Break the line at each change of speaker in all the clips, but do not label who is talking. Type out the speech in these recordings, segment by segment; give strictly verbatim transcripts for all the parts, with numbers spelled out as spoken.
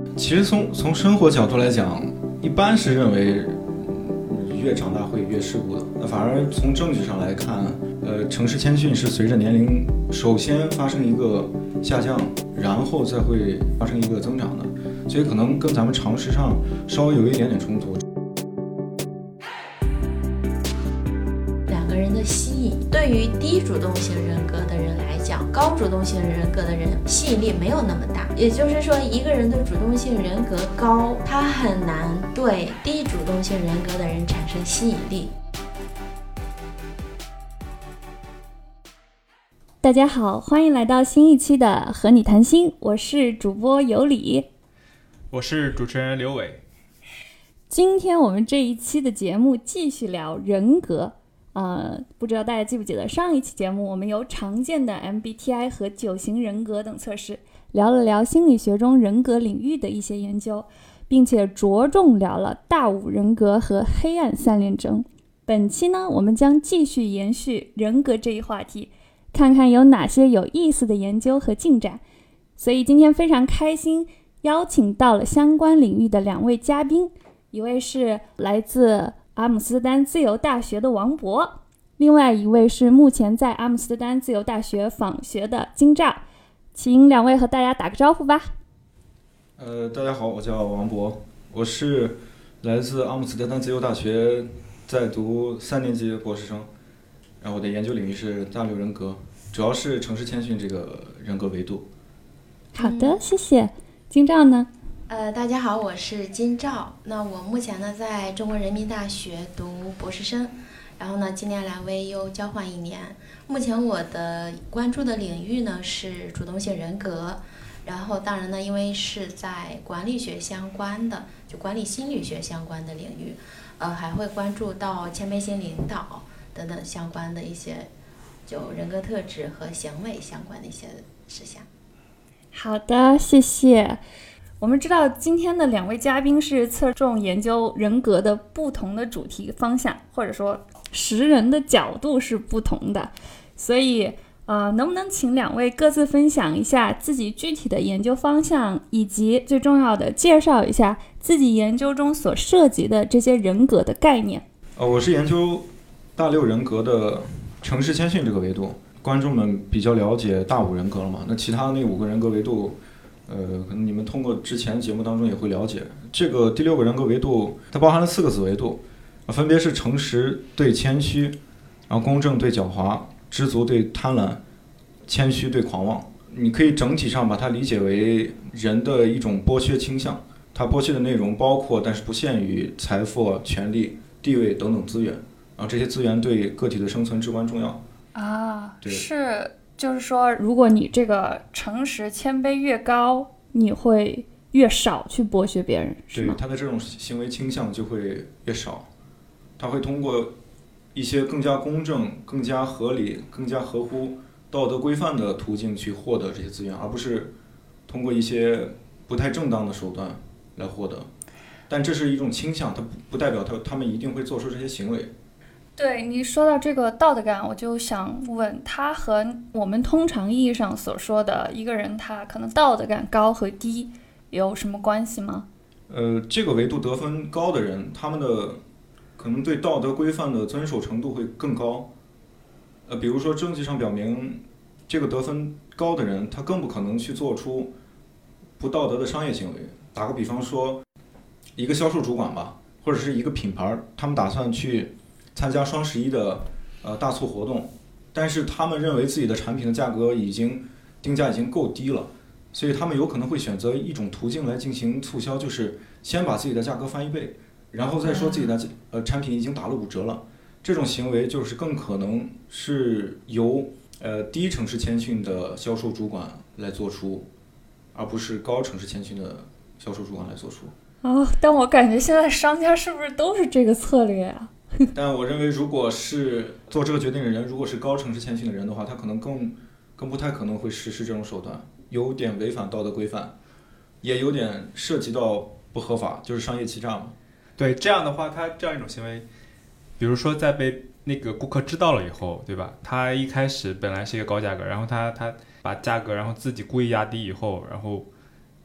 其实从从生活角度来讲，一般是认为越长大会越世故的。那反而从证据上来看，呃，城市谦逊是随着年龄首先发生一个下降，然后再会发生一个增长的，所以可能跟咱们常识上稍微有一点点冲突。
两个人的吸引，对于低主动型人格的人来讲，高主动型人格的人吸引力没有那么大。也就是说，一个人的主动性人格高，他很难对低主动性人格的人产生吸引力。
大家好，欢迎来到新一期的和你谈心，我是主播有理，
我是主持人刘伟。
今天我们这一期的节目继续聊人格。呃，不知道大家记不记得上一期节目我们有常见的 M B T I 和九型人格等测试，聊了聊心理学中人格领域的一些研究，并且着重聊了大五人格和黑暗三联征。本期呢，我们将继续延续人格这一话题，看看有哪些有意思的研究和进展。所以今天非常开心邀请到了相关领域的两位嘉宾，一位是来自阿姆斯特丹自由大学的王博，另外一位是目前在阿姆斯特丹自由大学访学的金兆。请两位和大家打个招呼吧。
呃，大家好，我叫王博，我是来自阿姆斯特丹自由大学，在读三年级博士生，然后我的研究领域是大六人格，主要是城市谦逊这个人格维度。
好的，谢谢。金兆呢？
呃，大家好，我是金兆。那我目前呢在中国人民大学读博士生，然后呢今年来为优交换一年。目前我的关注的领域呢是主动性人格，然后当然呢因为是在管理学相关的，就管理心理学相关的领域，呃还会关注到谦卑型领导等等相关的一些就人格特质和行为相关的一些事项。
好的，谢谢。我们知道今天的两位嘉宾是侧重研究人格的不同的主题方向，或者说识人的角度是不同的，所以呃，能不能请两位各自分享一下自己具体的研究方向，以及最重要的介绍一下自己研究中所涉及的这些人格的概念。
呃，我是研究大六人格的城市谦逊这个维度，观众们比较了解大五人格了嘛？那其他那五个人格维度呃，可能你们通过之前节目当中也会了解，这个第六个人格维度它包含了四个子维度，分别是诚实对谦虚，然后公正对狡猾，知足对贪婪，谦虚对狂妄。你可以整体上把它理解为人的一种剥削倾向，它剥削的内容包括但是不限于财富、权力、地位等等资源，然后这些资源对个体的生存至关重要
啊。是就是说，如果你这个诚实谦卑越高，你会越少去剥削别人，是吗？
对，他的这种行为倾向就会越少，他会通过一些更加公正、更加合理、更加合乎道德规范的途径去获得这些资源，而不是通过一些不太正当的手段来获得。但这是一种倾向，它不代表他他们一定会做出这些行为。
对，你说到这个道德感，我就想问，他和我们通常意义上所说的一个人他可能道德感高和低有什么关系吗？
呃，这个维度得分高的人，他们的可能对道德规范的遵守程度会更高。呃，比如说证据上表明，这个得分高的人，他更不可能去做出不道德的商业行为。打个比方说，一个销售主管吧，或者是一个品牌，他们打算去参加双十一的呃大促活动，但是他们认为自己的产品的价格已经定价已经够低了，所以他们有可能会选择一种途径来进行促销，就是先把自己的价格翻一倍，然后再说自己的呃产品已经打了五折了。这种行为就是更可能是由呃低城市谦逊的销售主管来做出，而不是高城市谦逊的销售主管来做出。
哦，但我感觉现在商家是不是都是这个策略啊？
但我认为，如果是做这个决定的人，如果是高城市谦逊的人的话，他可能更更不太可能会实施这种手段，有点违反道德规范，也有点涉及到不合法，就是商业欺诈嘛。
对，这样的话，他这样一种行为，比如说在被那个顾客知道了以后，对吧？他一开始本来是一个高价格，然后他他把价格然后自己故意压低以后，然后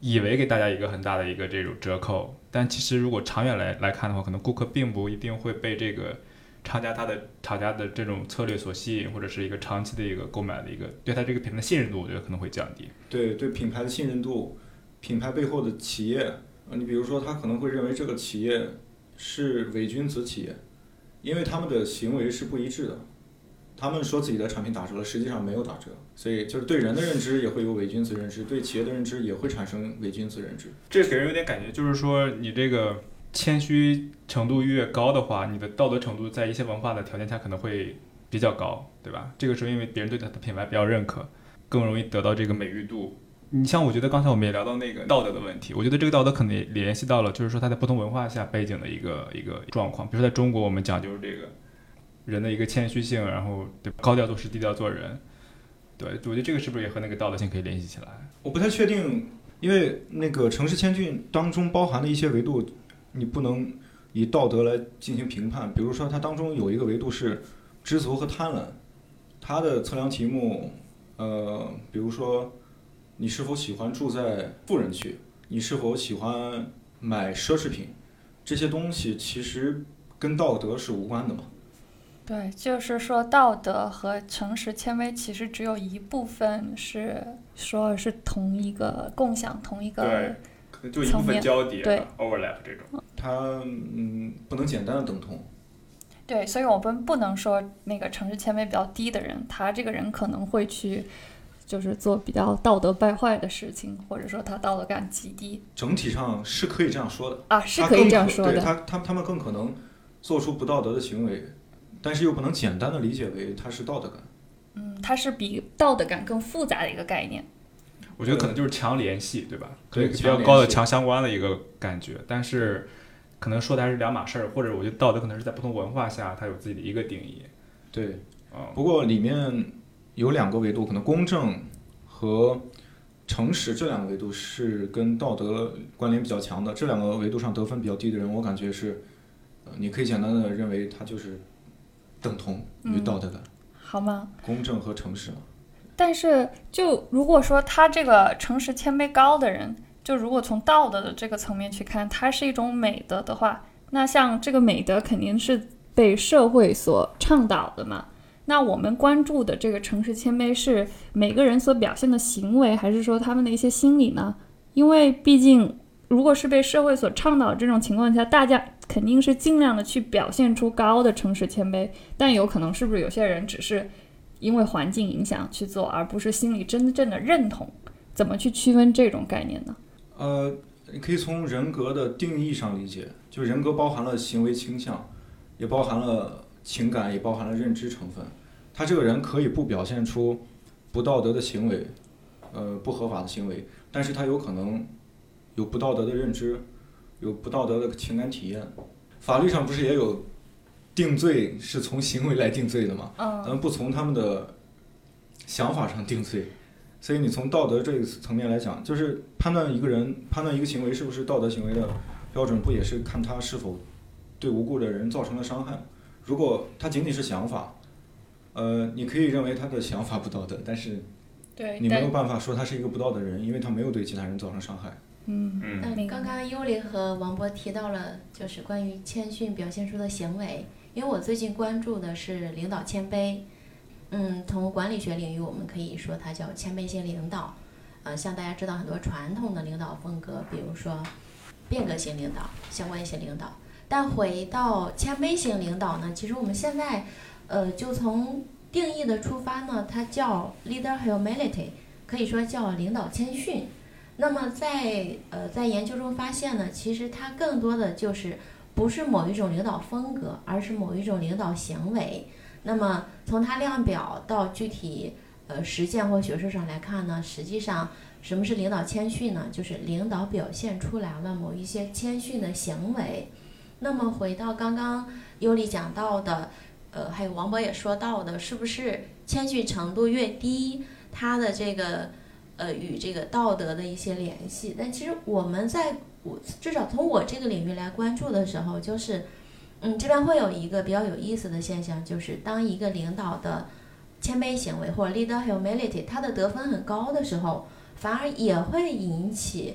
以为给大家一个很大的一个这种折扣，但其实如果长远来来看的话，可能顾客并不一定会被这个厂家他的厂家的这种策略所吸引，或者是一个长期的一个购买的一个对他这个品牌的信任度，我觉得可能会降低。
对对，品牌的信任度，品牌背后的企业，你比如说他可能会认为这个企业是伪君子企业，因为他们的行为是不一致的。他们说自己的产品打折了，实际上没有打折，所以就是对人的认知也会有伪君子认知，对企业的认知也会产生伪君子认知。
这给人有点感觉，就是说你这个谦虚程度越高的话，你的道德程度在一些文化的条件下可能会比较高，对吧？这个是因为别人对他的品牌比较认可，更容易得到这个美誉度。你像我觉得刚才我们也聊到那个道德的问题，我觉得这个道德可能也联系到了，就是说它在不同文化下背景的一个一个状况。比如说在中国，我们讲究这个人的一个谦虚性，然后对高调做事，低调做人。对，我觉得这个是不是也和那个道德性可以联系起来？
我不太确定，因为那个城市谦逊当中包含的一些维度，你不能以道德来进行评判。比如说，它当中有一个维度是知足和贪婪，它的测量题目，呃，比如说你是否喜欢住在富人区，你是否喜欢买奢侈品，这些东西其实跟道德是无关的嘛。
对，就是说道德和诚实谦卑其实只有一部分是说是同一个共享同一个
对，可能就一部分交叠，
对
overlap 这种。
它嗯不能简单的等同。
对，所以我们不能说那个诚实谦卑比较低的人，他这个人可能会去就是做比较道德败坏的事情，或者说他道德感极低。
整体上是可以这样说的
啊，是可以这样说的。
对他他他们更可能做出不道德的行为。但是又不能简单的理解为它是道德感。
嗯，它是比道德感更复杂的一个概念。
我觉得可能就是强联系，对吧？
对，
比较高的强相关的一个感觉，但是可能说的还是两码事儿，或者我觉得道德可能是在不同文化下它有自己的一个定义。
对，
嗯，
不过里面有两个维度，可能公正和诚实这两个维度是跟道德关联比较强的。这两个维度上得分比较低的人，我感觉是，呃，你可以简单的认为他就是等同于道德感，
嗯，好吗？
公正和诚实嘛。
但是，就如果说他这个诚实谦卑高的人，就如果从道德的这个层面去看，它是一种美德的话，那像这个美德肯定是被社会所倡导的嘛。那我们关注的这个诚实谦卑是每个人所表现的行为，还是说他们的一些心理呢？因为毕竟，如果是被社会所倡导的这种情况下，大家肯定是尽量的去表现出高的诚实谦卑，但有可能是不是有些人只是因为环境影响去做，而不是心里真正的认同？怎么去区分这种概念呢？
呃，你可以从人格的定义上理解，就人格包含了行为倾向，也包含了情感，也包含了认知成分。他这个人可以不表现出不道德的行为，呃，不合法的行为，但是他有可能有不道德的认知，有不道德的情感体验。法律上不是也有定罪是从行为来定罪的吗？咱们不从他们的想法上定罪。所以你从道德这个层面来讲，就是判断一个人、判断一个行为是不是道德行为的标准，不也是看他是否对无辜的人造成了伤害？如果他仅仅是想法，呃，你可以认为他的想法不道德，但是你没有办法说他是一个不道德的人，因为他没有对其他人造成伤害。
嗯
嗯，刚刚尤里和王博提到了就是关于谦逊表现出的行为，因为我最近关注的是领导谦卑。嗯，从管理学领域，我们可以说它叫谦卑型领导。呃，像大家知道很多传统的领导风格，比如说变革型领导、相关性领导。但回到谦卑型领导呢，其实我们现在，呃，就从定义的出发呢，它叫 leader humility， 可以说叫领导谦逊。那么在呃在研究中发现呢，其实它更多的就是不是某一种领导风格，而是某一种领导行为。那么从它量表到具体呃实践或学术上来看呢，实际上什么是领导谦逊呢？就是领导表现出来了某一些谦逊的行为。那么回到刚刚尤里讲到的，呃，还有王博也说到的，是不是谦逊程度越低，它的这个呃与这个道德的一些联系？但其实我们在我至少从我这个领域来关注的时候，就是嗯，这边会有一个比较有意思的现象，就是当一个领导的谦卑行为或者 leader humility， 他的得分很高的时候，反而也会引起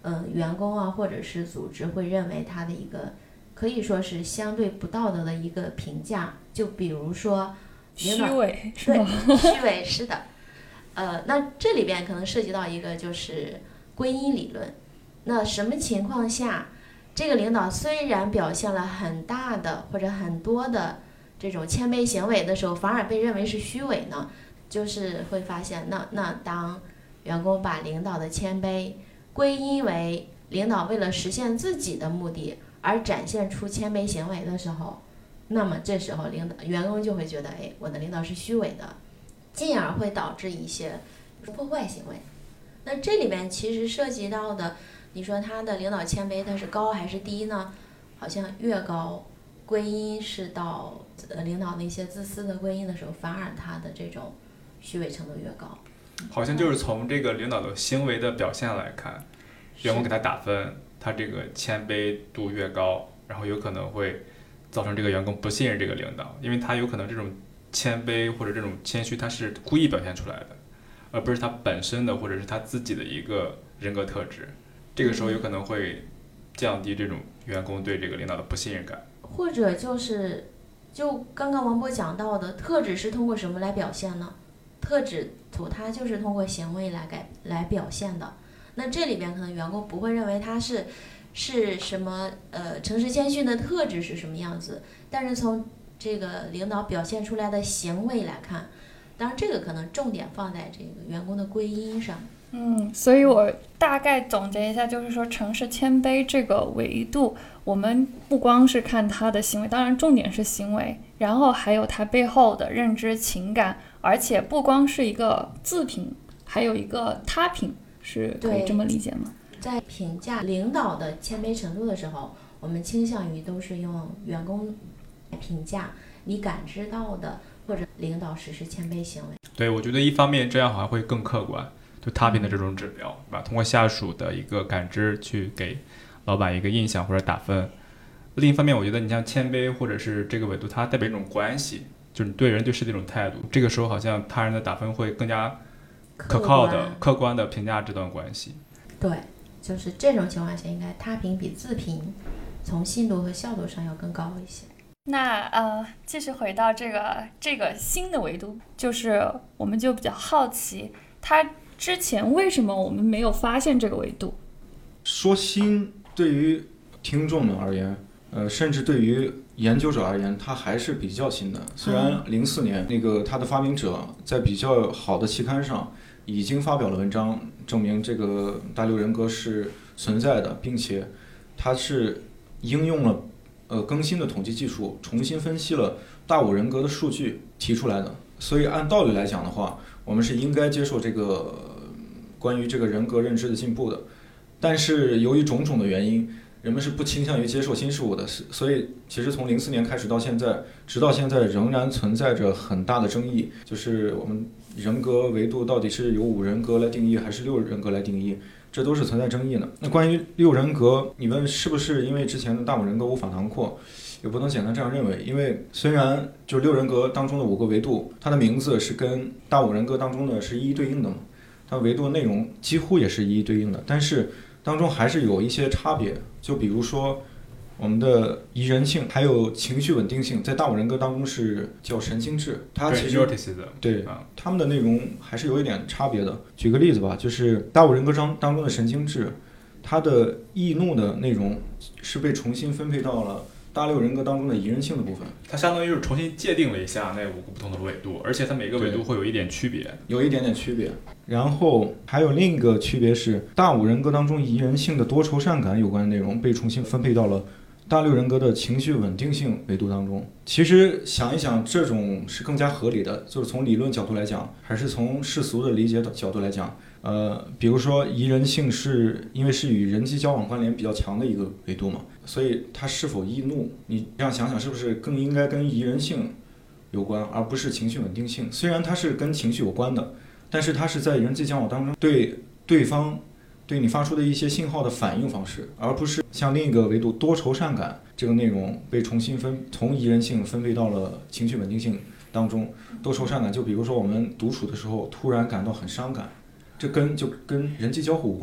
嗯，员工啊或者是组织会认为他的一个可以说是相对不道德的一个评价，就比如说
虚伪是
对
吗？
虚伪是的，呃，那这里边可能涉及到一个就是归因理论。那什么情况下，这个领导虽然表现了很大的或者很多的这种谦卑行为的时候，反而被认为是虚伪呢？就是会发现，那那当员工把领导的谦卑归因为领导为了实现自己的目的而展现出谦卑行为的时候，那么这时候领导员工就会觉得，哎，我的领导是虚伪的，进而会导致一些破坏行为。那这里面其实涉及到的，你说他的领导谦卑他是高还是低呢？好像越高，归因是到呃领导的一些自私的归因的时候，反而他的这种虚伪程度越高。
好像就是从这个领导的行为的表现来看，员工给他打分，他这个谦卑度越高，然后有可能会造成这个员工不信任这个领导，因为他有可能这种谦卑或者这种谦虚他是故意表现出来的，而不是他本身的或者是他自己的一个人格特质。这个时候有可能会降低这种员工对这个领导的不信任感。
或者就是就刚刚王波讲到的，特质是通过什么来表现呢？特质图它就是通过行为来改来表现的。那这里边可能员工不会认为他是是什么呃诚实谦逊的特质是什么样子，但是从这个领导表现出来的行为来看，当然这个可能重点放在这个员工的归因上。
嗯，所以我大概总结一下，就是说诚实谦卑这个维度，我们不光是看他的行为，当然重点是行为，然后还有他背后的认知情感，而且不光是一个自评，还有一个他评，是可以这么理解吗？
在评价领导的谦卑程度的时候，我们倾向于都是用员工来评价你感知到的或者领导实施谦卑行为。
对，我觉得一方面这样好像会更客观，就他评的这种指标，对吧？通过下属的一个感知去给老板一个印象或者打分。另一方面，我觉得你像谦卑或者是这个维度，它代表一种关系，就是你对人对事的一种态度。这个时候好像他人的打分会更加可靠的、客观的评价这段关系。
对，就是这种情况下，应该他评比自评从信度和效度上要更高一些。
那呃，继续回到这个这个新的维度，就是我们就比较好奇，它之前为什么我们没有发现这个维度？
说新对于听众们而言，呃，甚至对于研究者而言，它还是比较新的。虽然零四年那个他的发明者在比较好的期刊上已经发表了文章，证明这个大六人格是存在的，并且它是应用了呃更新的统计技术，重新分析了大五人格的数据提出来的。所以按道理来讲的话，我们是应该接受这个关于这个人格认知的进步的。但是由于种种的原因，人们是不倾向于接受新事物的，所以其实从零四年开始到现在，直到现在仍然存在着很大的争议，就是我们人格维度到底是由五人格来定义还是六人格来定义，这都是存在争议的。那关于六人格，你问是不是因为之前的大五人格无法囊括，也不能简单这样认为，因为虽然就六人格当中的五个维度，它的名字是跟大五人格当中的是一一对应的嘛，它维度内容几乎也是一一对应的，但是当中还是有一些差别。就比如说我们的宜人性还有情绪稳定性，在大五人格当中是叫神经质，它其实对他们的内容还是有一点差别的。举个例子吧，就是大五人格当当中的神经质，它的易怒的内容是被重新分配到了大六人格当中的宜人性的部分，
它相当于是重新界定了一下那五个不同的维度，而且它每个维度会有一点区别，
有一点点区别。然后还有另一个区别是，大五人格当中宜人性的多愁善感有关的内容被重新分配到了大六人格的情绪稳定性维度当中。其实想一想，这种是更加合理的，就是从理论角度来讲，还是从世俗的理解的角度来讲。呃，比如说宜人性是因为是与人际交往关联比较强的一个维度嘛，所以它是否易怒，你这样想想是不是更应该跟宜人性有关，而不是情绪稳定性。虽然它是跟情绪有关的，但是它是在人际交往当中对对方对你发出的一些信号的反应方式，而不是像另一个维度多愁善感这个内容被重新分从宜人性分配到了情绪稳定性当中。多愁善感就比如说我们独处的时候突然感到很伤感，这跟就跟人际交互无关了，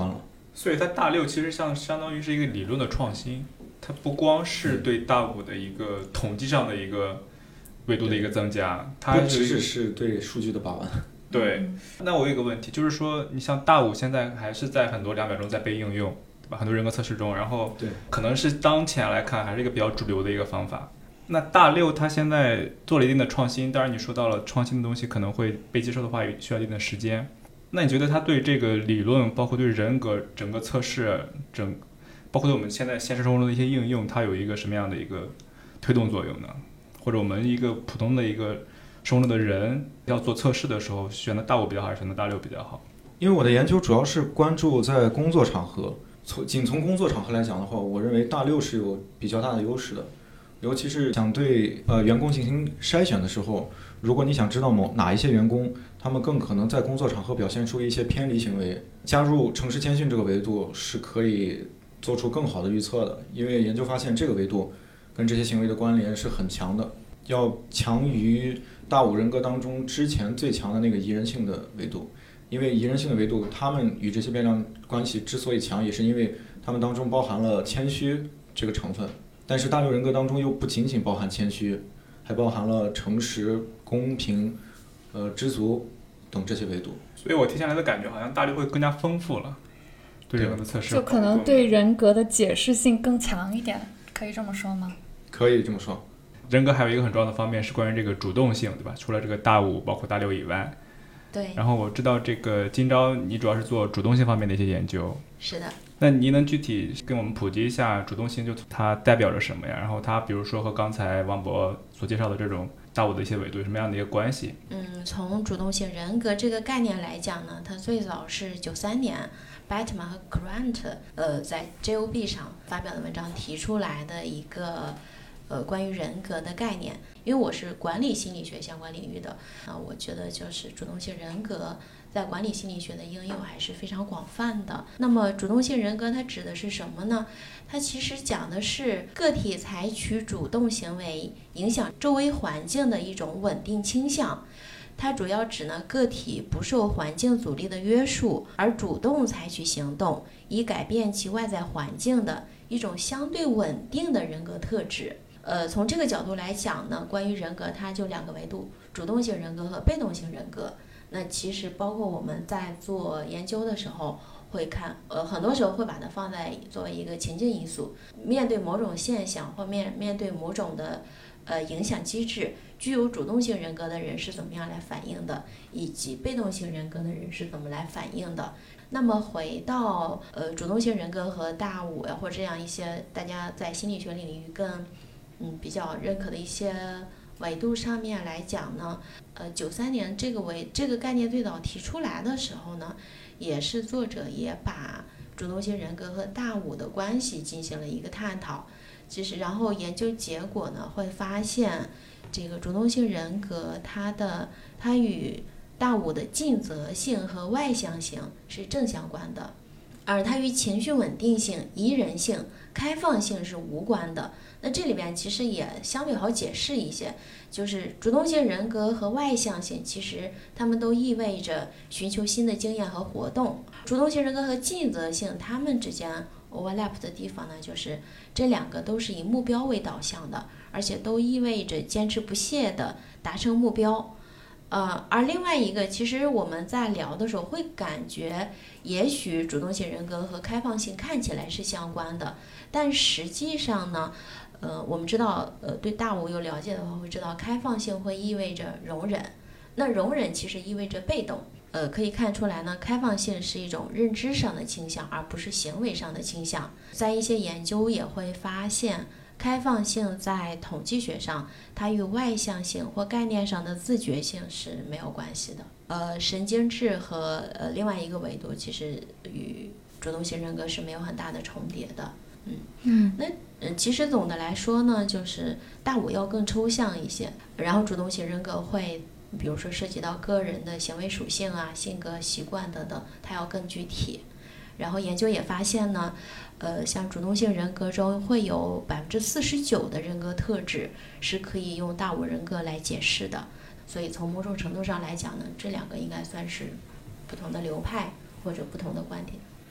所以它大六其实像相当于是一个理论的创新，它不光是对大五的一个统计上的一个维度的一个增加，它
不只只是对数据的把玩。
对，那我有一个问题，就是说你像大五现在还是在很多两秒钟在被应用，对吧？很多人格测试中，然后
对，
可能是当前来看还是一个比较主流的一个方法。那大六它现在做了一定的创新，当然你说到了创新的东西可能会被接受的话需要一定的时间。那你觉得它对这个理论，包括对人格整个测试，整包括对我们现在现实生活中的一些应用，它有一个什么样的一个推动作用呢？或者我们一个普通的一个生活中的人要做测试的时候，选择大五比较好，还是选择大六比较好？
因为我的研究主要是关注在工作场合，从仅从工作场合来讲的话，我认为大六是有比较大的优势的。尤其是想对呃员工进行筛选的时候，如果你想知道某哪一些员工他们更可能在工作场合表现出一些偏离行为，加入诚实谦逊这个维度是可以做出更好的预测的。因为研究发现这个维度跟这些行为的关联是很强的，要强于大五人格当中之前最强的那个宜人性的维度。因为宜人性的维度，他们与这些变量关系之所以强，也是因为他们当中包含了谦虚这个成分。但是大六人格当中又不仅仅包含谦虚，还包含了诚实、公平、呃知足等这些维度。
所以我听下来的感觉好像大六会更加丰富了，对人格的测试
就可能对人格的解释性更强一点，可以这么说吗？
可以这么说。
人格还有一个很重要的方面是关于这个主动性，对吧？除了这个大五包括大六以外，
对。
然后我知道这个今朝你主要是做主动性方面的一些研究。
是的。
那你能具体跟我们普及一下主动性就它代表着什么呀？然后它比如说和刚才王博所介绍的这种大五的一些维度有什么样的一个关系？
嗯，从主动性人格这个概念来讲呢，它最早是九三年 Batman 和 Grant 呃在 J O B 上发表的文章提出来的一个呃关于人格的概念。因为我是管理心理学相关领域的啊、呃，我觉得就是主动性人格在管理心理学的应用还是非常广泛的。那么主动性人格它指的是什么呢？它其实讲的是个体采取主动行为影响周围环境的一种稳定倾向。它主要指呢个体不受环境阻力的约束，而主动采取行动以改变其外在环境的一种相对稳定的人格特质。呃，从这个角度来讲呢，关于人格它就两个维度，主动性人格和被动性人格。那其实包括我们在做研究的时候会看，呃，很多时候会把它放在作为一个情境因素，面对某种现象或面面对某种的呃影响机制，具有主动性人格的人是怎么样来反应的，以及被动性人格的人是怎么来反应的。那么回到呃主动性人格和大五呀，或者这样一些大家在心理学领域更嗯比较认可的一些维度上面来讲呢，呃，九三年这个维这个概念最早提出来的时候呢，也是作者也把主动性人格和大五的关系进行了一个探讨。其实，然后研究结果呢，会发现这个主动性人格它的它与大五的尽责性和外向性是正相关的，而它与情绪稳定性、宜人性、开放性是无关的。那这里边其实也相对好解释一些，就是主动性人格和外向性，其实它们都意味着寻求新的经验和活动。主动性人格和尽责性，它们之间 overlap 的地方呢，就是这两个都是以目标为导向的，而且都意味着坚持不懈的达成目标。呃，而另外一个，其实我们在聊的时候会感觉，也许主动性人格和开放性看起来是相关的，但实际上呢，呃，我们知道，呃，对大五有了解的话，会知道开放性会意味着容忍，那容忍其实意味着被动。呃，可以看出来呢，开放性是一种认知上的倾向，而不是行为上的倾向。在一些研究也会发现，开放性在统计学上，它与外向性或概念上的自觉性是没有关系的。呃，神经质和呃另外一个维度，其实与主动性人格是没有很大的重叠的。嗯嗯，那嗯，其实总的来说呢，就是大五要更抽象一些，然后主动性人格会，比如说涉及到个人的行为属性啊、性格、习惯等等，它要更具体。然后研究也发现呢，呃，像主动性人格中会有百分之四十九的人格特质是可以用大五人格来解释的。所以从某种程度上来讲呢，这两个应该算是不同的流派或者不同的观点。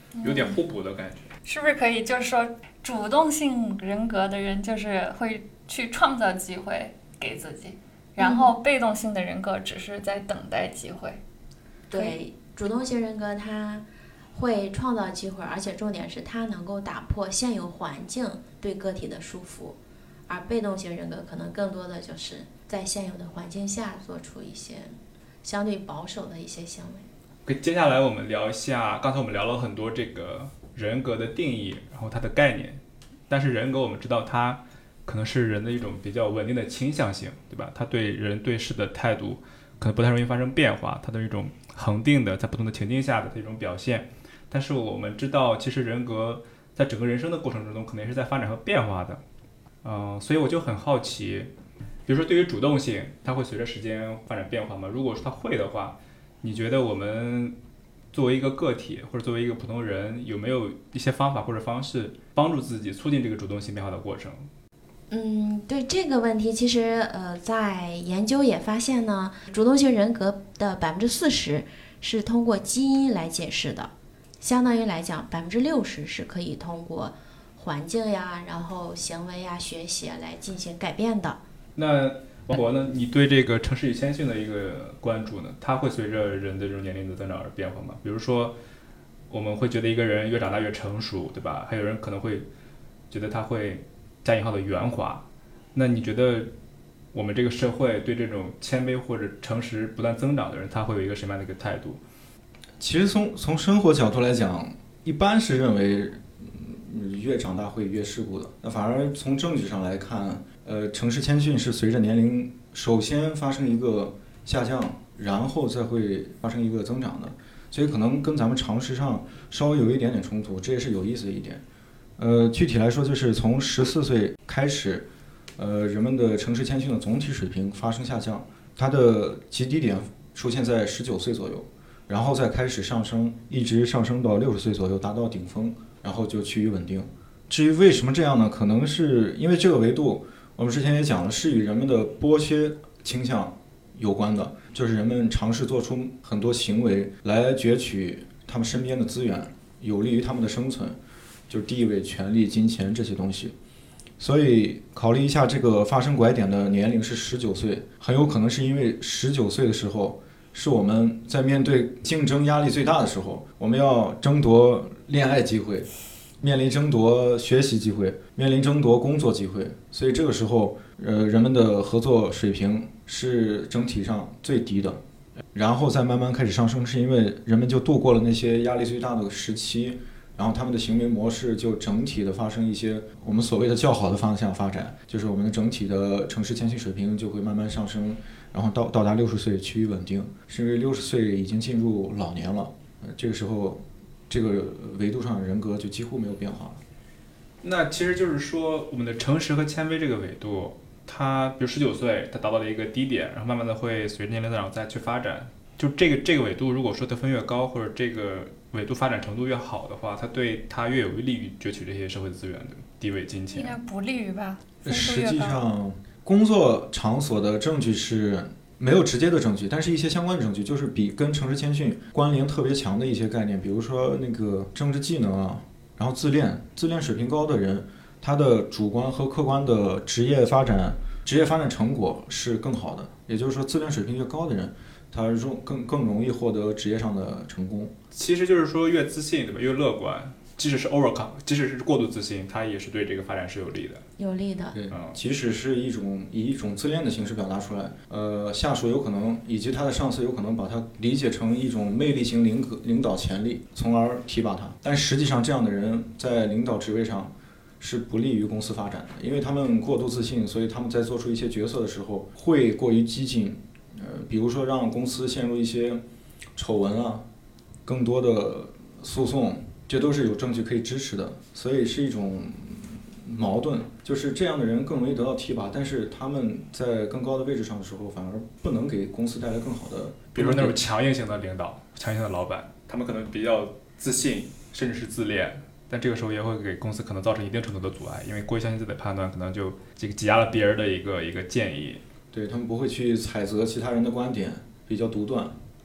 有点互补的感觉。
是不是可以就是说，主动性人格的人就是会去创造机会给自己，然后被动性的人格只是在等待机会。
对，主动性人格他会创造机会，而且重点是他能够打破现有环境对个体的束缚，而被动型人格可能更多的就是在现有的环境下做出一些相对保守的一些行为。
接下来我们聊一下，刚才我们聊了很多这个人格的定义，然后它的概念。但是人格我们知道它可能是人的一种比较稳定的倾向性，对吧？它对人对事的态度可能不太容易发生变化，它的一种恒定的在不同的情境下的一种表现。但是我们知道其实人格在整个人生的过程之中可能也是在发展和变化的。嗯、呃，所以我就很好奇，比如说对于主动性，它会随着时间发展变化吗？如果说它会的话，你觉得我们作为一个个体或者作为一个普通人，有没有一些方法或者方式帮助自己促进这个主动性变化的过程？
嗯，对这个问题，其实呃，在研究也发现呢，主动性人格的百分之四十是通过基因来解释的，相当于来讲，百分之六十是可以通过环境呀，然后行为呀、学习来进行改变的。
那王博呢？你对这个城市与谦逊的一个关注呢？它会随着人的这种年龄的增长而变化吗？比如说，我们会觉得一个人越长大越成熟，对吧？还有人可能会觉得他会加引号的圆滑。那你觉得我们这个社会对这种谦卑或者诚实不断增长的人，他会有一个什么样的一个态度？
其实从从生活角度来讲，一般是认为、嗯、越长大会越世故的。那反而从证据上来看，呃，诚实谦逊是随着年龄首先发生一个下降，然后再会发生一个增长的，所以可能跟咱们常识上稍微有一点点冲突，这也是有意思的一点。呃，具体来说就是从十四岁开始，呃，人们的诚实谦逊的总体水平发生下降，它的极低点出现在十九岁左右，然后再开始上升，一直上升到六十岁左右，达到顶峰，然后就趋于稳定。至于为什么这样呢？可能是因为这个维度，我们之前也讲了，是与人们的剥削倾向有关的，就是人们尝试做出很多行为来攫取他们身边的资源，有利于他们的生存，就是地位、权力、金钱这些东西。所以考虑一下，这个发生拐点的年龄是十九岁，很有可能是因为十九岁的时候是我们在面对竞争压力最大的时候，我们要争夺恋爱机会，面临争夺学习机会，面临争夺工作机会，所以这个时候，呃，人们的合作水平是整体上最低的，然后再慢慢开始上升，是因为人们就度过了那些压力最大的时期，然后他们的行为模式就整体的发生一些我们所谓的较好的方向发展，就是我们的整体的诚实谦逊水平就会慢慢上升，然后到到达六十岁趋于稳定，是因为六十岁已经进入老年了，呃，这个时候这个维度上的人格就几乎没有变化了。
那其实就是说，我们的诚实和谦卑这个维度，它比如十九岁，它达到了一个低点，然后慢慢的会随着年龄增长再去发展。就这个这个纬度，如果说得分越高，或者这个纬度发展程度越好的话，它对它越有利于攫取这些社会资源的地位、金钱。
应该不利于吧？
实际上，工作场所的证据是没有直接的证据，但是一些相关的证据，就是比跟诚实谦逊关联特别强的一些概念，比如说那个政治技能啊，然后自恋，自恋水平高的人，他的主观和客观的职业发展、职业发展成果是更好的。也就是说，自恋水平越高的人，他容更更容易获得职业上的成功。
其实就是说，越自信对吧，越乐观，即使是 overcome， 即使是过度自信，它也是对这个发展是有利的。
有利的。
对，即使是一种以一种自恋的形式表达出来，呃，下属有可能以及他的上司有可能把它理解成一种魅力型领领导潜力，从而提拔他。但实际上，这样的人在领导职位上是不利于公司发展的，因为他们过度自信，所以他们在做出一些决策的时候会过于激进，呃，比如说让公司陷入一些丑闻啊，更多的诉讼，这都是有证据可以支持的，所以是一种矛盾，就是这样的人更容易得到提拔，但是他们在更高的位置上的时候，反而不能给公司带来更好的。
比如说那种强硬型的领导、强硬型的老板，他们可能比较自信，甚至是自恋，但这个时候也会给公司可能造成一定程度的阻碍，因为过于相信自己的判断，可能就这个挤压了别人的一个一个建议。
对，他们不会去采择其他人的观点，比较独断。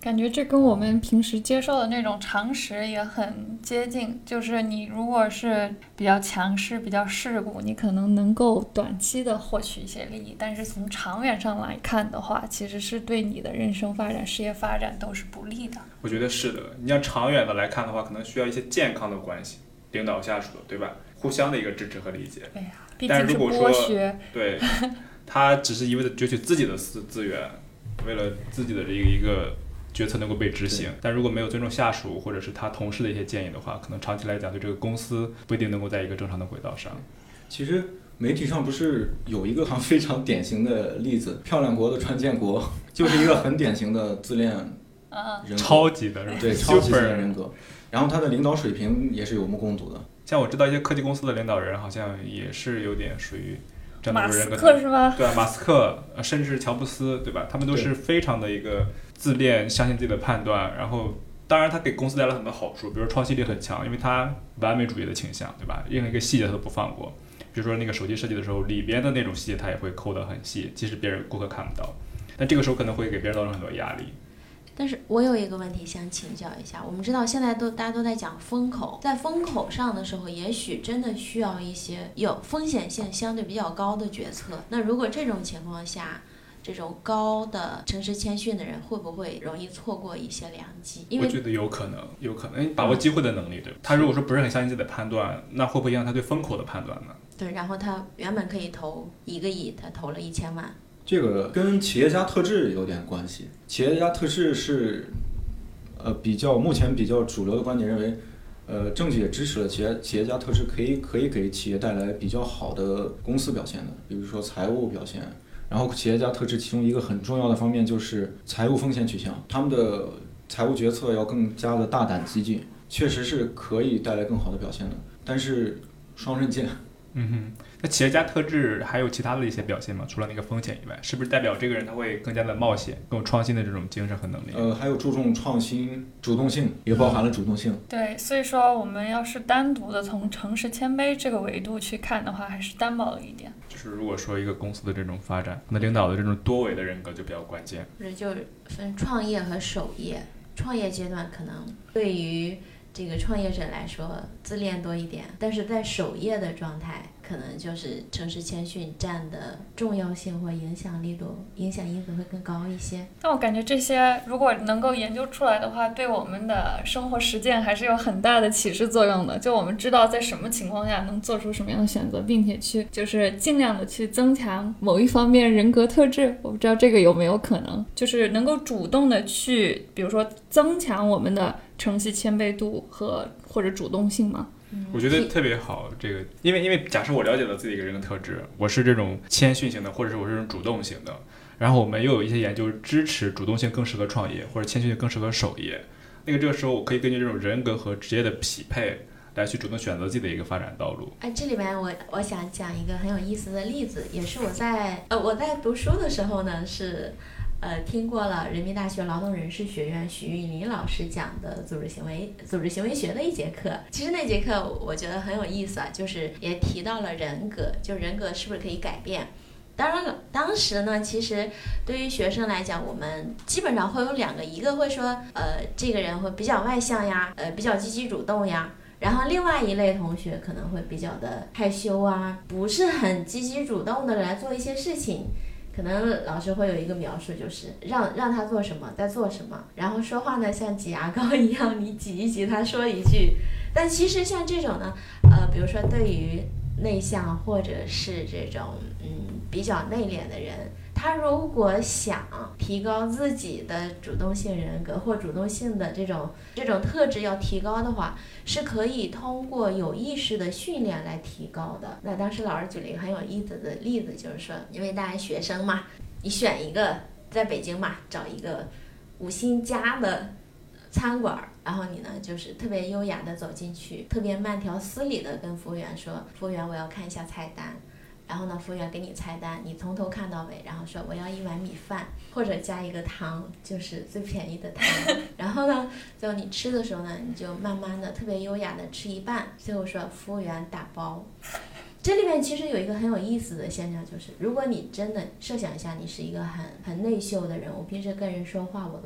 感觉这跟我们平时接受的那种常识也很接近，就是你如果是比较强势、比较世故，你可能能够短期的获取一些利益，但是从长远上来看的话，其实是对你的人生发展、事业发展都是不利的。
我觉得是的，你要长远的来看的话，可能需要一些健康的关系，领导下属的，对吧？互相的一个支持和理解。
对呀，毕竟是剥削。
对，他只是一味的攫取自己的资资源，为了自己的这个一个决策能够被执行，但如果没有尊重下属或者是他同事的一些建议的话，可能长期来讲对这个公司不一定能够在一个正常的轨道上。
其实媒体上不是有一个非常典型的例子，漂亮国的川建国就是一个很典型的自恋人格，
超级的，
对，超级自恋人格。然后他的领导水平也是有目共睹的。
像我知道一些科技公司的领导人，好像也是有点属于这样的人格。
马斯克是吧？
对啊，马斯克，甚至乔布斯，对吧？他们都是非常的一个自恋，相信自己的判断，然后当然他给公司带来很多好处，比如创新力很强，因为他完美主义的倾向，对吧？任何一个细节他都不放过。比如说那个手机设计的时候，里边的那种细节他也会抠得很细，即使别人顾客看不到，但这个时候可能会给别人造成很多压力。
但是我有一个问题想请教一下，我们知道现在都大家都在讲风口，在风口上的时候，也许真的需要一些有风险性相对比较高的决策。那如果这种情况下，这种高的诚实谦逊的人会不会容易错过一些良机？因为
我觉得有可能，有可能把握机会的能力，对吧？他如果说不是很相信自己的判断，那会不会影响他对风口的判断呢？
对，然后他原本可以投一个亿，他投了一千万。
这个跟企业家特质有点关系。企业家特质是，呃，比较目前比较主流的观点认为，呃，政界也支持了企业企业家特质可以可以给企业带来比较好的公司表现的，比如说财务表现。然后企业家特质其中一个很重要的方面就是财务风险取向，他们的财务决策要更加的大胆激进，确实是可以带来更好的表现的。但是双刃剑。
嗯哼。那企业家特质还有其他的一些表现吗？除了那个风险以外，是不是代表这个人他会更加的冒险，更有创新的这种精神和能力？
呃，还有注重创新，主动性也包含了主动性。
对，所以说我们要是单独的从诚实谦卑这个维度去看的话，还是单薄了一点。
就是如果说一个公司的这种发展，那领导的这种多维的人格就比较关键。
或者就分创业和守业，创业阶段可能对于这个创业者来说自恋多一点，但是在守业的状态，可能就是诚实谦逊占的重要性或影响力度、影响因子会更高一些。
但我感觉这些如果能够研究出来的话，对我们的生活实践还是有很大的启示作用的。就我们知道在什么情况下能做出什么样的选择，并且去就是尽量的去增强某一方面人格特质。我不知道这个有没有可能，就是能够主动的去，比如说增强我们的诚信谦卑度和或者主动性吗？
我觉得特别好，这个因为因为假设我了解了自己一个人的特质，我是这种谦逊型的，或者是我是这种主动型的，然后我们又有一些研究支持主动性更适合创业，或者谦逊性更适合守业，那个这个时候我可以根据这种人格和职业的匹配来去主动选择自己的一个发展道路。
哎，这里面我我想讲一个很有意思的例子，也是我在呃我在读书的时候呢是。呃，听过了人民大学劳动人事学院许玉林老师讲的组织行为组织行为学的一节课。其实那节课我觉得很有意思啊，就是也提到了人格，就人格是不是可以改变。当然了，当时呢，其实对于学生来讲，我们基本上会有两个，一个会说，呃，这个人会比较外向呀，呃，比较积极主动呀。然后另外一类同学可能会比较的害羞啊，不是很积极主动的来做一些事情。可能老师会有一个描述，就是让让他做什么，在做什么，然后说话呢像挤牙膏一样，你挤一挤，他说一句。但其实像这种呢，呃，比如说对于内向或者是这种嗯比较内敛的人，他如果想提高自己的主动性人格或主动性的这种这种特质要提高的话，是可以通过有意识的训练来提高的。那当时老师举了一个很有意思的例子，就是说因为大家学生嘛，你选一个在北京嘛，找一个五星加的餐馆，然后你呢就是特别优雅的走进去，特别慢条斯理的跟服务员说，服务员我要看一下菜单。然后呢，服务员给你菜单，你从头看到尾，然后说我要一碗米饭，或者加一个汤，就是最便宜的汤。然后呢，最后你吃的时候呢，你就慢慢的、特别优雅的吃一半，最后说服务员打包。这里面其实有一个很有意思的现象，就是如果你真的设想一下，你是一个很很内秀的人，我平时跟人说话我都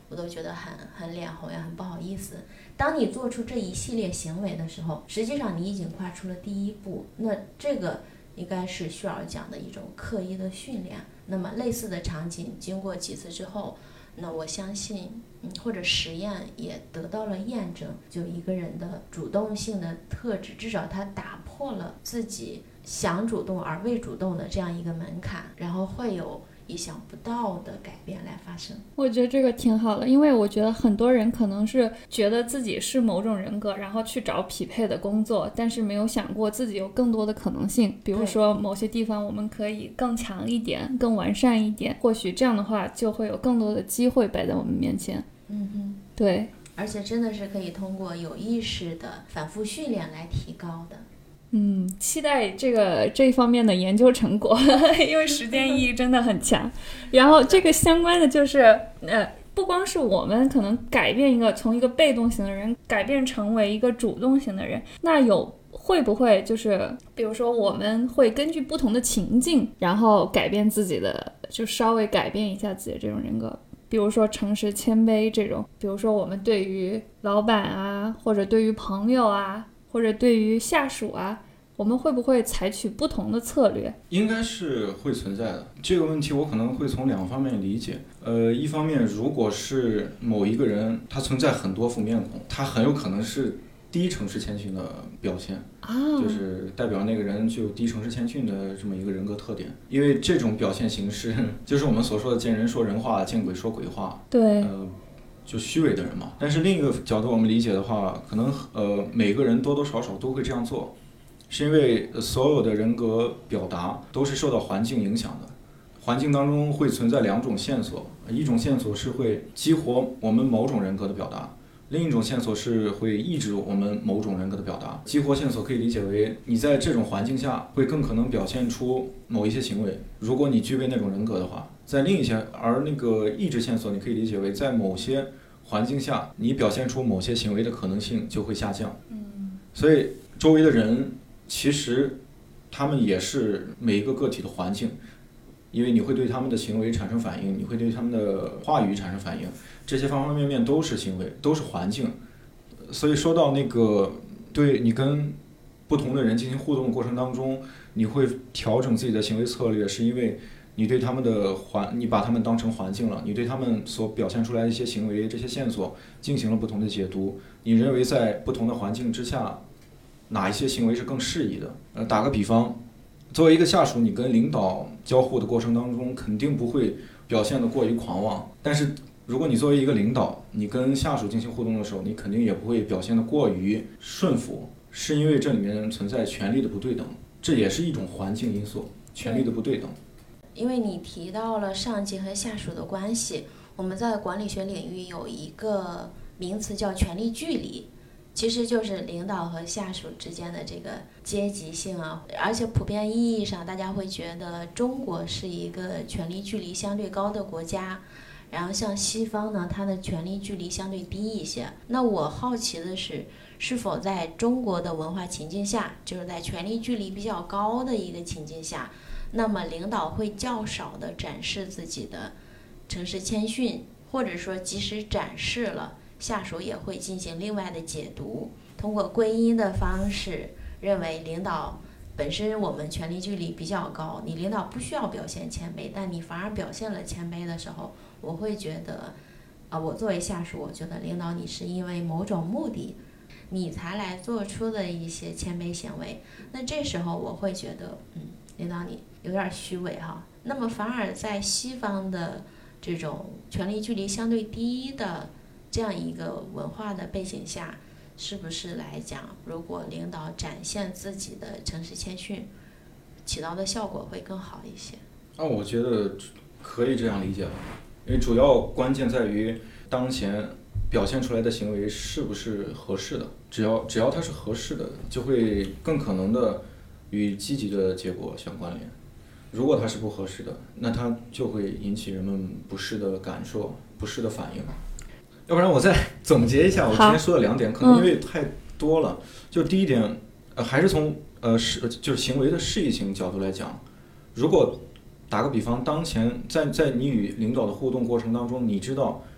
我都觉得很很脸红呀，很不好意思。当你做出这一系列行为的时候，实际上你已经跨出了第一步，那这个应该是需要讲的一种刻意的训练。那么类似的场景经过几次之后，那我相信，嗯，或者实验也得到了验证，就一个人的主动性的特质，至少他打破了自己想主动而未主动的这样一个门槛，然后会有意想不到的改变来发生。
我觉得这个挺好的，因为我觉得很多人可能是觉得自己是某种人格，然后去找匹配的工作，但是没有想过自己有更多的可能性，比如说某些地方我们可以更强一点，更完善一点，或许这样的话就会有更多的机会摆在我们面前。
嗯哼，
对，
而且真的是可以通过有意识的反复训练来提高的。
嗯，期待这个这方面的研究成果，因为实践意义真的很强。然后这个相关的就是，呃，不光是我们可能改变一个从一个被动型的人改变成为一个主动型的人，那有会不会就是比如说我们会根据不同的情境，然后改变自己的，就稍微改变一下自己的这种人格。比如说诚实谦卑这种，比如说我们对于老板啊，或者对于朋友啊，或者对于下属啊，我们会不会采取不同的策略？
应该是会存在的。这个问题我可能会从两方面理解。呃，一方面，如果是某一个人他存在很多副面孔，他很有可能是低诚实谦逊的表现
啊，
就是代表那个人具有低诚实谦逊的这么一个人格特点。因为这种表现形式，就是我们所说的见人说人话，见鬼说鬼话。
对，
呃，就虚伪的人嘛。但是另一个角度我们理解的话，可能呃每个人多多少少都会这样做，是因为所有的人格表达都是受到环境影响的。环境当中会存在两种线索，一种线索是会激活我们某种人格的表达，另一种线索是会抑制我们某种人格的表达。激活线索可以理解为你在这种环境下会更可能表现出某一些行为，如果你具备那种人格的话。在另一些，而那个抑制线索你可以理解为在某些环境下你表现出某些行为的可能性就会下降。
嗯，
所以周围的人其实他们也是每一个个体的环境，因为你会对他们的行为产生反应，你会对他们的话语产生反应，这些方方面面都是行为，都是环境。所以说到那个对你跟不同的人进行互动的过程当中，你会调整自己的行为策略，是因为你对他们的环，你把他们当成环境了，你对他们所表现出来的一些行为，这些线索进行了不同的解读，你认为在不同的环境之下哪一些行为是更适宜的。呃，打个比方，作为一个下属，你跟领导交互的过程当中肯定不会表现得过于狂妄，但是如果你作为一个领导，你跟下属进行互动的时候，你肯定也不会表现得过于顺服，是因为这里面存在权力的不对等，这也是一种环境因素，权力的不对等。
因为你提到了上级和下属的关系，我们在管理学领域有一个名词叫权力距离，其实就是领导和下属之间的这个阶级性啊，而且普遍意义上大家会觉得中国是一个权力距离相对高的国家，然后像西方呢，它的权力距离相对低一些。那我好奇的是，是否在中国的文化情境下，就是在权力距离比较高的一个情境下，那么领导会较少的展示自己的诚实谦逊，或者说即使展示了，下属也会进行另外的解读，通过归因的方式认为领导本身我们权力距离比较高，你领导不需要表现谦卑，但你反而表现了谦卑的时候，我会觉得啊，我作为下属，我觉得领导你是因为某种目的你才来做出的一些谦卑行为，那这时候我会觉得嗯，领导你有点虚伪哈。那么反而在西方的这种权力距离相对低的这样一个文化的背景下，是不是来讲，如果领导展现自己的诚实谦逊，起到的效果会更好一些？
啊，我觉得可以这样理解吧，因为主要关键在于当前表现出来的行为是不是合适的，只要只要它是合适的，就会更可能的与积极的结果相关联。如果它是不合适的，那它就会引起人们不适的感受、不适的反应。要不然我再总结一下我之前说的两点，可能因为太多了。就第一点，呃，还是从呃是就是行为的适宜性角度来讲，如果打个比方，当前在在你与领导的互动过程当中，你知道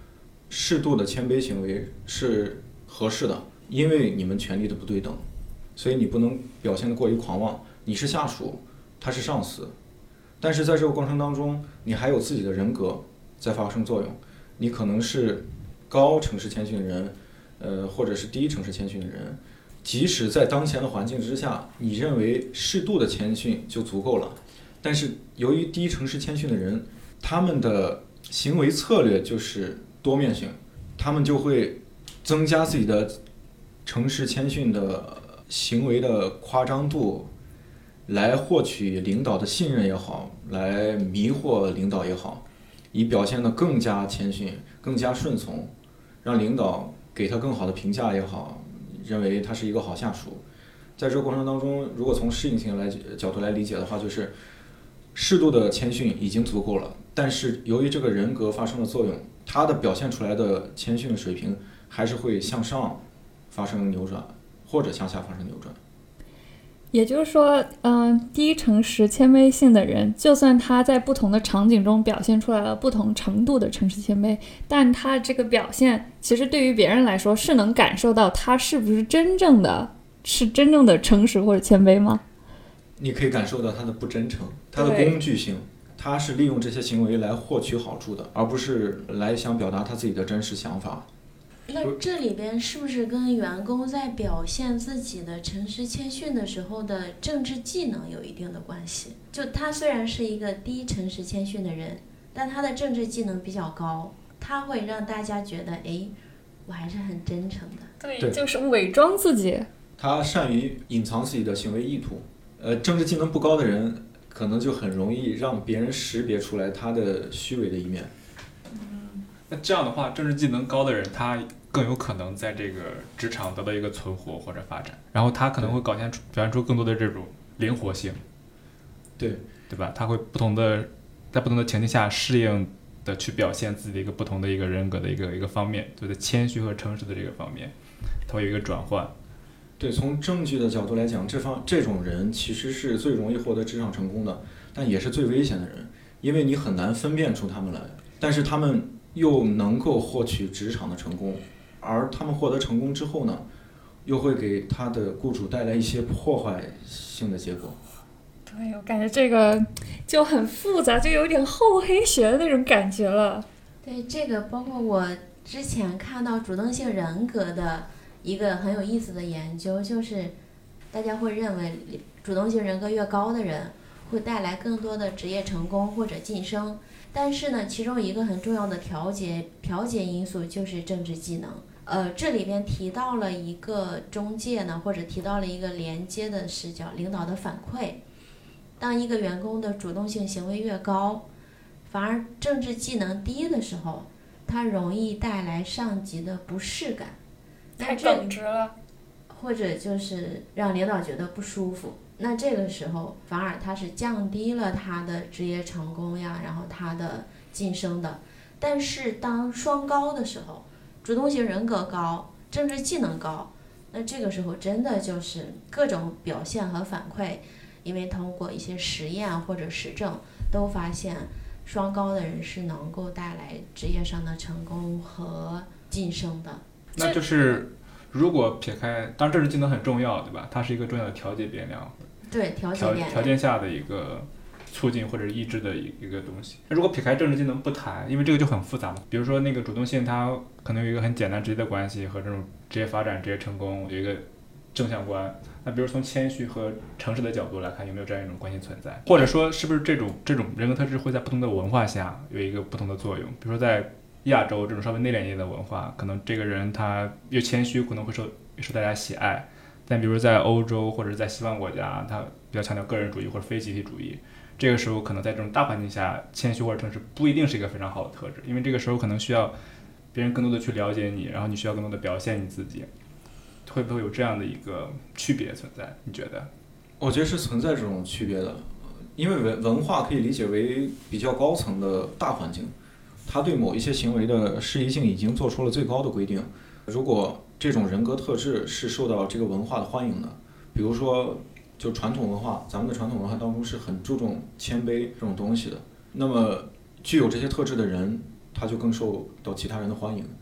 适度的谦卑行为是合适的，因为你们权力的不对等，所以你不能表现得过于狂妄。你是下属，他是上司，但是在这个过程当中，你还有自己的人格在发生作用。你可能是高城市谦逊的人，呃，或者是低城市谦逊的人，即使在当前的环境之下，你认为适度的谦逊就足够了，但是由于低城市谦逊的人，他们的行为策略就是多面性，他们就会增加自己的城市谦逊的行为的夸张度，来获取领导的信任也好，来迷惑领导也好，以表现得更加谦逊，更加顺从，让领导给他更好的评价也好，认为他是一个好下属。在这个过程当中，如果从适应性来角度来理解的话，就是适度的谦逊已经足够了，但是由于这个人格发生了作用，他的表现出来的谦逊的水平还是会向上发生扭转，或者向下发生扭转。
也就是说，嗯、呃，低诚实谦卑性的人，就算他在不同的场景中表现出来了不同程度的诚实谦卑，但他这个表现其实对于别人来说是能感受到他是不是真正的是真正的诚实或者谦卑吗？
你可以感受到他的不真诚，他的工具性，他是利用这些行为来获取好处的，而不是来想表达他自己的真实想法。
那这里边是不是跟员工在表现自己的诚实谦逊的时候的政治技能有一定的关系？就他虽然是一个低诚实谦逊的人，但他的政治技能比较高，他会让大家觉得，哎，我还是很真诚的。
对，对，就是伪装自己。
他善于隐藏自己的行为意图。呃，政治技能不高的人，可能就很容易让别人识别出来他的虚伪的一面。
嗯，那这样的话，政治技能高的人，他更有可能在这个职场得到一个存活或者发展，然后他可能会表现出表现出更多的这种灵活性，
对
对吧？他会不同的在不同的情境下适应的去表现自己的一个不同的一个人格的一个一个方面，就在谦虚和诚实的这个方面，他会有一个转换。
对，从证据的角度来讲，这方这种人其实是最容易获得职场成功的，但也是最危险的人，因为你很难分辨出他们来，但是他们又能够获取职场的成功。而他们获得成功之后呢，又会给他的雇主带来一些破坏性的结果。
对，我感觉这个就很复杂，就有点厚黑学的那种感觉了。
对，这个包括我之前看到主动性人格的一个很有意思的研究，就是大家会认为主动性人格越高的人会带来更多的职业成功或者晋升，但是呢，其中一个很重要的调节调节因素就是政治技能。呃，这里边提到了一个中介呢，或者提到了一个连接的视角，领导的反馈。当一个员工的主动性行为越高，反而政治技能低的时候，他容易带来上级的不适感，
太耿直了，
或者就是让领导觉得不舒服。那这个时候反而他是降低了他的职业成功呀，然后他的晋升的。但是当双高的时候，主动性人格高，政治技能高，那这个时候真的就是各种表现和反馈，因为通过一些实验或者实证都发现，双高的人是能够带来职业上的成功和晋升的。
那就是如果撇开，当然政治技能很重要，对吧？它是一个重要的调节变量，
对，调节变量
条件下的一个促进或者抑制的一个东西。那如果撇开政治技能不谈，因为这个就很复杂嘛。比如说那个主动性，它可能有一个很简单直接的关系和这种职业发展、职业成功有一个正相关。那比如从谦虚和诚实的角度来看，有没有这样一种关系存在？或者说是不是这种这种人格特质会在不同的文化下有一个不同的作用？比如说在亚洲这种稍微内敛一点的文化，可能这个人他越谦虚可能会受受大家喜爱。但比如在欧洲或者在西方国家，他比较强调个人主义或者非集体主义，这个时候可能在这种大环境下，谦虚或者诚实不一定是一个非常好的特质，因为这个时候可能需要别人更多的去了解你，然后你需要更多的表现你自己，会不会有这样的一个区别存在？你觉得？
我觉得是存在这种区别的，因为文文化可以理解为比较高层的大环境，它对某一些行为的适宜性已经做出了最高的规定。如果这种人格特质是受到这个文化的欢迎的，比如说就传统文化，咱们的传统文化当中是很注重谦卑这种东西的，那么具有这些特质的人，他就更受到其他人的欢迎。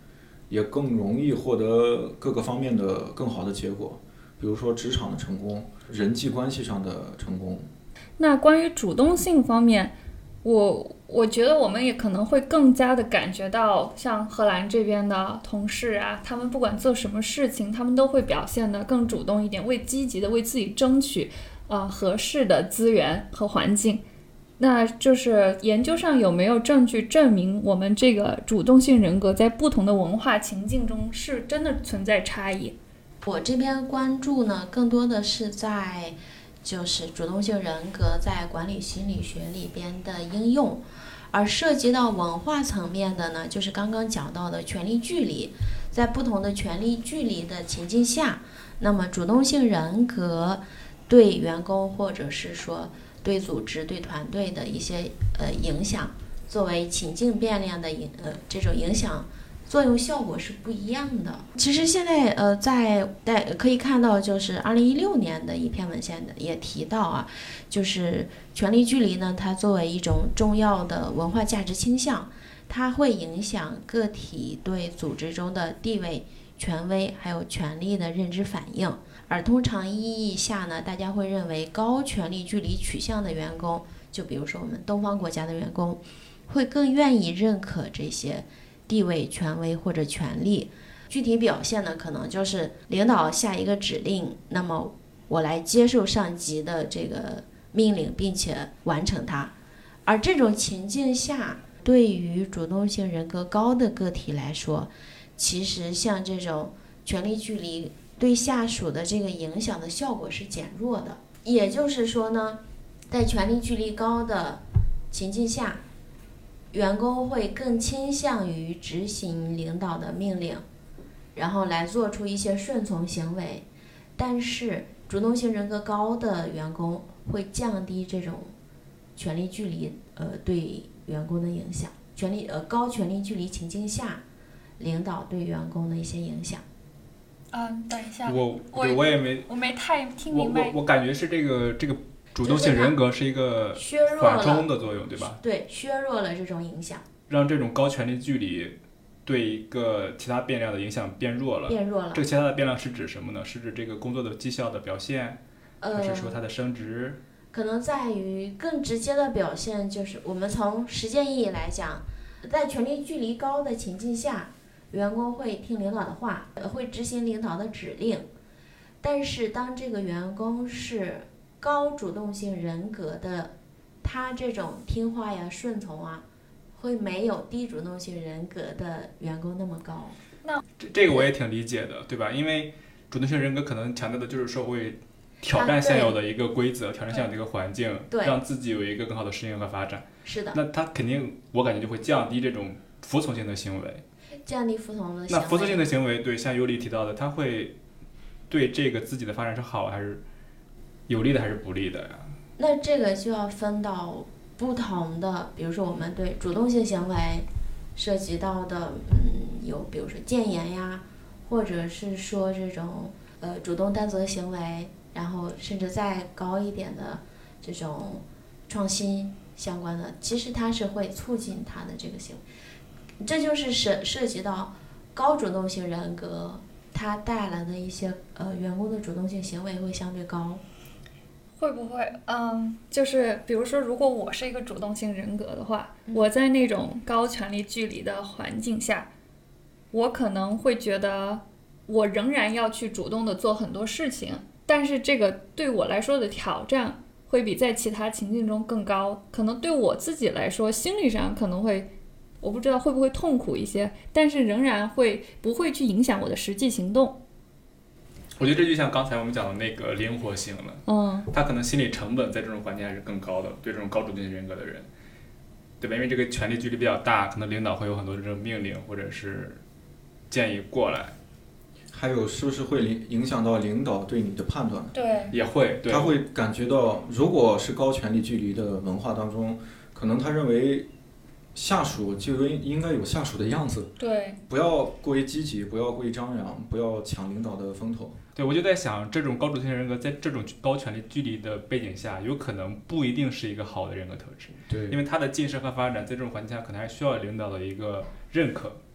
也更容易获得各个方面的更好的结果，比如说职场的成功、人际关系上的成功。
那关于主动性方面，我我觉得我们也可能会更加的感觉到，像荷兰这边的同事啊，他们不管做什么事情，他们都会表现得更主动一点，为积极的为自己争取呃合适的资源和环境。那就是研究上有没有证据证明我们这个主动性人格在不同的文化情境中是真的存在差异？
我这边关注呢，更多的是在就是主动性人格在管理心理学里边的应用，而涉及到文化层面的呢，就是刚刚讲到的权力距离，在不同的权力距离的情境下，那么主动性人格对员工或者是说对组织、对团队的一些呃影响，作为情境变量的影呃这种影响作用效果是不一样的。其实现在呃在在可以看到，就是二零一六年的一篇文献的也提到啊，就是权力距离呢，它作为一种重要的文化价值倾向，它会影响个体对组织中的地位、权威还有权力的认知反应。而通常意义下呢，大家会认为高权力距离取向的员工，就比如说我们东方国家的员工，会更愿意认可这些地位、权威或者权力。具体表现呢，可能就是领导下一个指令，那么我来接受上级的这个命令，并且完成它。而这种情境下，对于主动性人格高的个体来说，其实像这种权力距离对下属的这个影响的效果是减弱的。也就是说呢，在权力距离高的情境下，员工会更倾向于执行领导的命令，然后来做出一些顺从行为。但是主动性人格高的员工会降低这种权力距离呃对员工的影响，权力呃高权力距离情境下领导对员工的一些影响。
嗯，等一下，
我
我
我也没
我没太听
我
明白。
我我感觉是这个这个主动性人格是一个
削弱
缓冲
了，
的作用，对吧？
对，削弱了这种影响，
让这种高权力距离对一个其他变量的影响变弱了。
变弱了
这。个其他的变量是指什么呢？是指这个工作的绩效的表现，还
呃，
是说它的升职？
可能在于更直接的表现，就是我们从实践意义来讲，在权力距离高的情境下，员工会听领导的话，会执行领导的指令。但是当这个员工是高主动性人格的，他这种听话呀、顺从啊，会没有低主动性人格的员工那么高。
这这个我也挺理解的，对吧？因为主动性人格可能强调的就是说会挑战现有的一个规则，挑战现有的一个环境，
对
让自己有一个更好的适应和发展。
是的，
那他肯定，我感觉就会降低这种服从性的行为。
降低服从的行为。
那服从性的行为，对，像尤里提到的，他会对这个自己的发展是好还是有利的还是不利的呀？
那这个就要分到不同的，比如说我们对主动性行为涉及到的，嗯，有比如说谏言呀，或者是说这种呃主动担责行为，然后甚至再高一点的这种创新相关的，其实它是会促进他的这个行为。这就是涉涉及到高主动性人格，它带来的一些呃员工的主动性行为会相对高。
会不会，嗯，就是比如说，如果我是一个主动性人格的话，我在那种高权力距离的环境下，我可能会觉得我仍然要去主动的做很多事情，但是这个对我来说的挑战会比在其他情境中更高，可能对我自己来说，心理上可能会，我不知道会不会痛苦一些，但是仍然会不会去影响我的实际行动。
我觉得这就像刚才我们讲的那个灵活性了，
嗯，
他可能心理成本在这种环境还是更高的，对这种高主动性人格的人，对吧？因为这个权力距离比较大，可能领导会有很多这种命令或者是建议过来，
还有是不是会影影响到领导对你的判断？
对，
也会，对，
他会感觉到，如果是高权力距离的文化当中，可能他认为下属就应应该有下属的样子，
对，
不要过于积极，不要过于张扬，不要抢领导的风头。
对，我就在想，这种高主动性人格在这种高权力距离的背景下，有可能不一定是一个好的人格特质。
对，
因为他的晋升和发展在这种环境下，可能还需要领导的一个认可，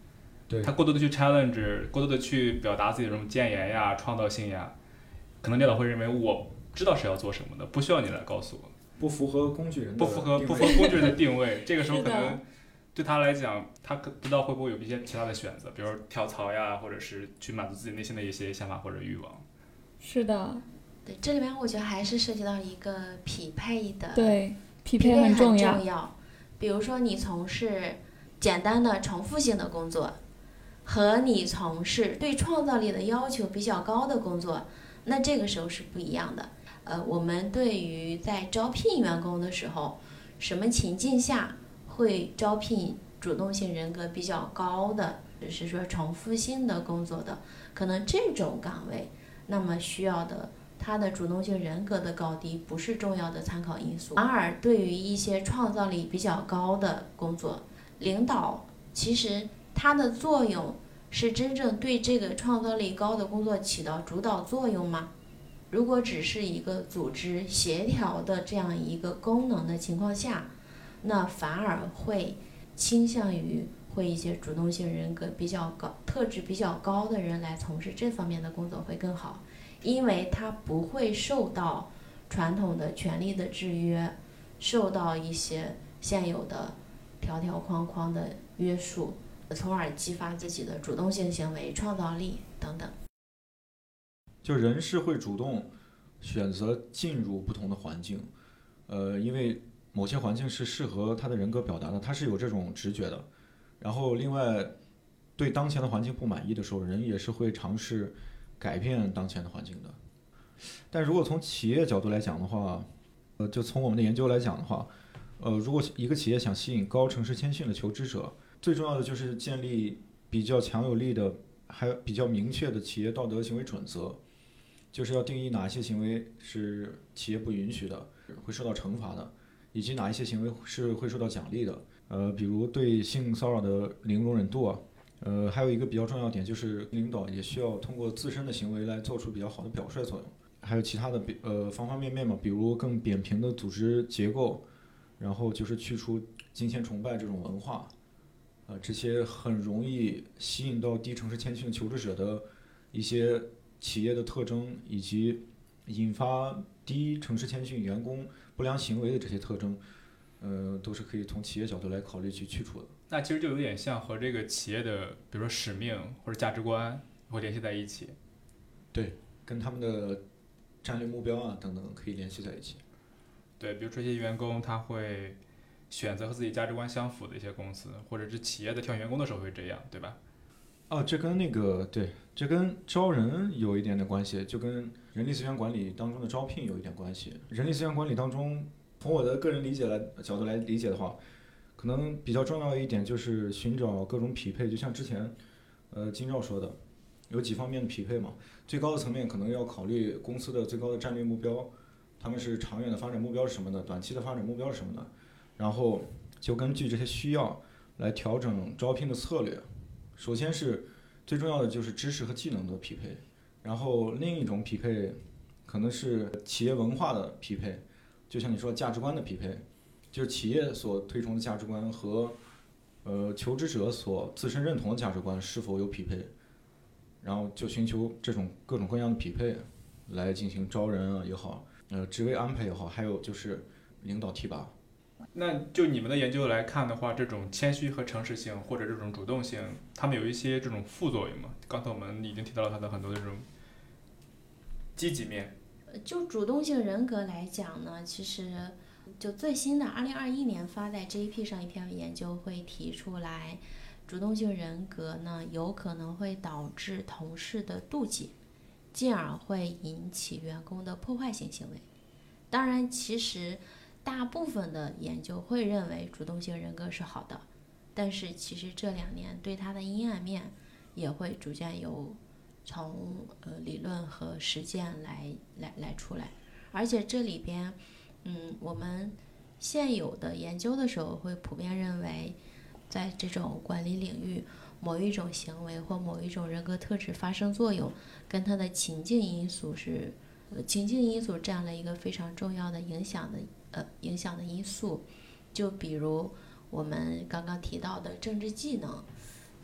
对，
他过多的去 challenge， 过多的去表达自己的这种建言呀、创造性呀，可能领导会认为我知道谁要做什么的，不需要你来告诉我，
不符合工具人的
不符合
定位
不符合工具人的定位。这个时候可能对他来讲，他可不知道会不会有一些其他的选择，比如跳槽呀，或者是去满足自己内心的一些想法或者欲望。
是的，
对，这里面我觉得还是涉及到一个匹配的，
对，匹
匹配
很重
要。
要。
比如说你从事简单的重复性的工作，和你从事对创造力的要求比较高的工作，那这个时候是不一样的。呃，我们对于在招聘员工的时候，什么情境下会招聘主动性人格比较高的，就是说重复性的工作的，可能这种岗位，那么需要的他的主动性人格的高低不是重要的参考因素，反而对于一些创造力比较高的工作，领导其实它的作用是真正对这个创造力高的工作起到主导作用吗？如果只是一个组织协调的这样一个功能的情况下，那反而会倾向于会一些主动性人格比较高、特质比较高的人来从事这方面的工作会更好，因为他不会受到传统的权力的制约，受到一些现有的条条框框的约束，从而激发自己的主动性行为、创造力等等。
就人是会主动选择进入不同的环境，呃，因为某些环境是适合他的人格表达的，他是有这种直觉的。然后另外，对当前的环境不满意的时候，人也是会尝试改变当前的环境的。但如果从企业角度来讲的话，呃，就从我们的研究来讲的话，呃，如果一个企业想吸引高城市谦逊的求职者，最重要的就是建立比较强有力的，还有比较明确的企业道德行为准则，就是要定义哪些行为是企业不允许的，会受到惩罚的，以及哪一些行为是会受到奖励的。呃，比如对性骚扰的零容忍度啊，呃，还有一个比较重要点就是领导也需要通过自身的行为来做出比较好的表率作用。还有其他的呃方方面面嘛，比如更扁平的组织结构，然后就是去除金钱崇拜这种文化，呃，这些很容易吸引到低城市谦逊求职者的一些企业的特征，以及引发低城市谦逊员工不良行为的这些特征，呃，都是可以从企业角度来考虑去去除的。
那其实就有点像和这个企业的，比如说使命或者价值观会联系在一起。
对，跟他们的战略目标啊等等可以联系在一起。
对，比如说一些员工他会选择和自己价值观相符的一些公司，或者是企业在挑选员工的时候会这样，对吧？
哦，这跟那个对，这跟招人有一点的关系，就跟人力资源管理当中的招聘有一点关系。人力资源管理当中，从我的个人理解来角度来理解的话，可能比较重要的一点就是寻找各种匹配，就像之前呃金照说的，有几方面的匹配嘛。最高的层面可能要考虑公司的最高的战略目标，他们是长远的发展目标是什么的，短期的发展目标是什么的，然后就根据这些需要来调整招聘的策略。首先是最重要的就是知识和技能的匹配，然后另一种匹配可能是企业文化的匹配，就像你说价值观的匹配，就是企业所推崇的价值观和呃求职者所自身认同的价值观是否有匹配，然后就寻求这种各种各样的匹配来进行招人啊也好，呃职位安排也好，还有就是领导提拔。
那就你们的研究来看的话，这种谦虚和诚实性或者这种主动性，他们有一些这种副作用吗？刚才我们已经提到了它的很多的这种积极面。
就主动性人格来讲呢，其实就最新的二零二一年发在 J P 上一篇研究会提出来，主动性人格呢有可能会导致同事的妒忌，进而会引起员工的破坏性行为。当然，其实大部分的研究会认为主动性人格是好的，但是其实这两年对它的阴暗面也会逐渐有从呃理论和实践来来来出来，而且这里边，嗯，我们现有的研究的时候会普遍认为，在这种管理领域，某一种行为或某一种人格特质发生作用，跟它的情境因素是，呃，情境因素占了一个非常重要的影响的呃影响的因素。就比如我们刚刚提到的政治技能，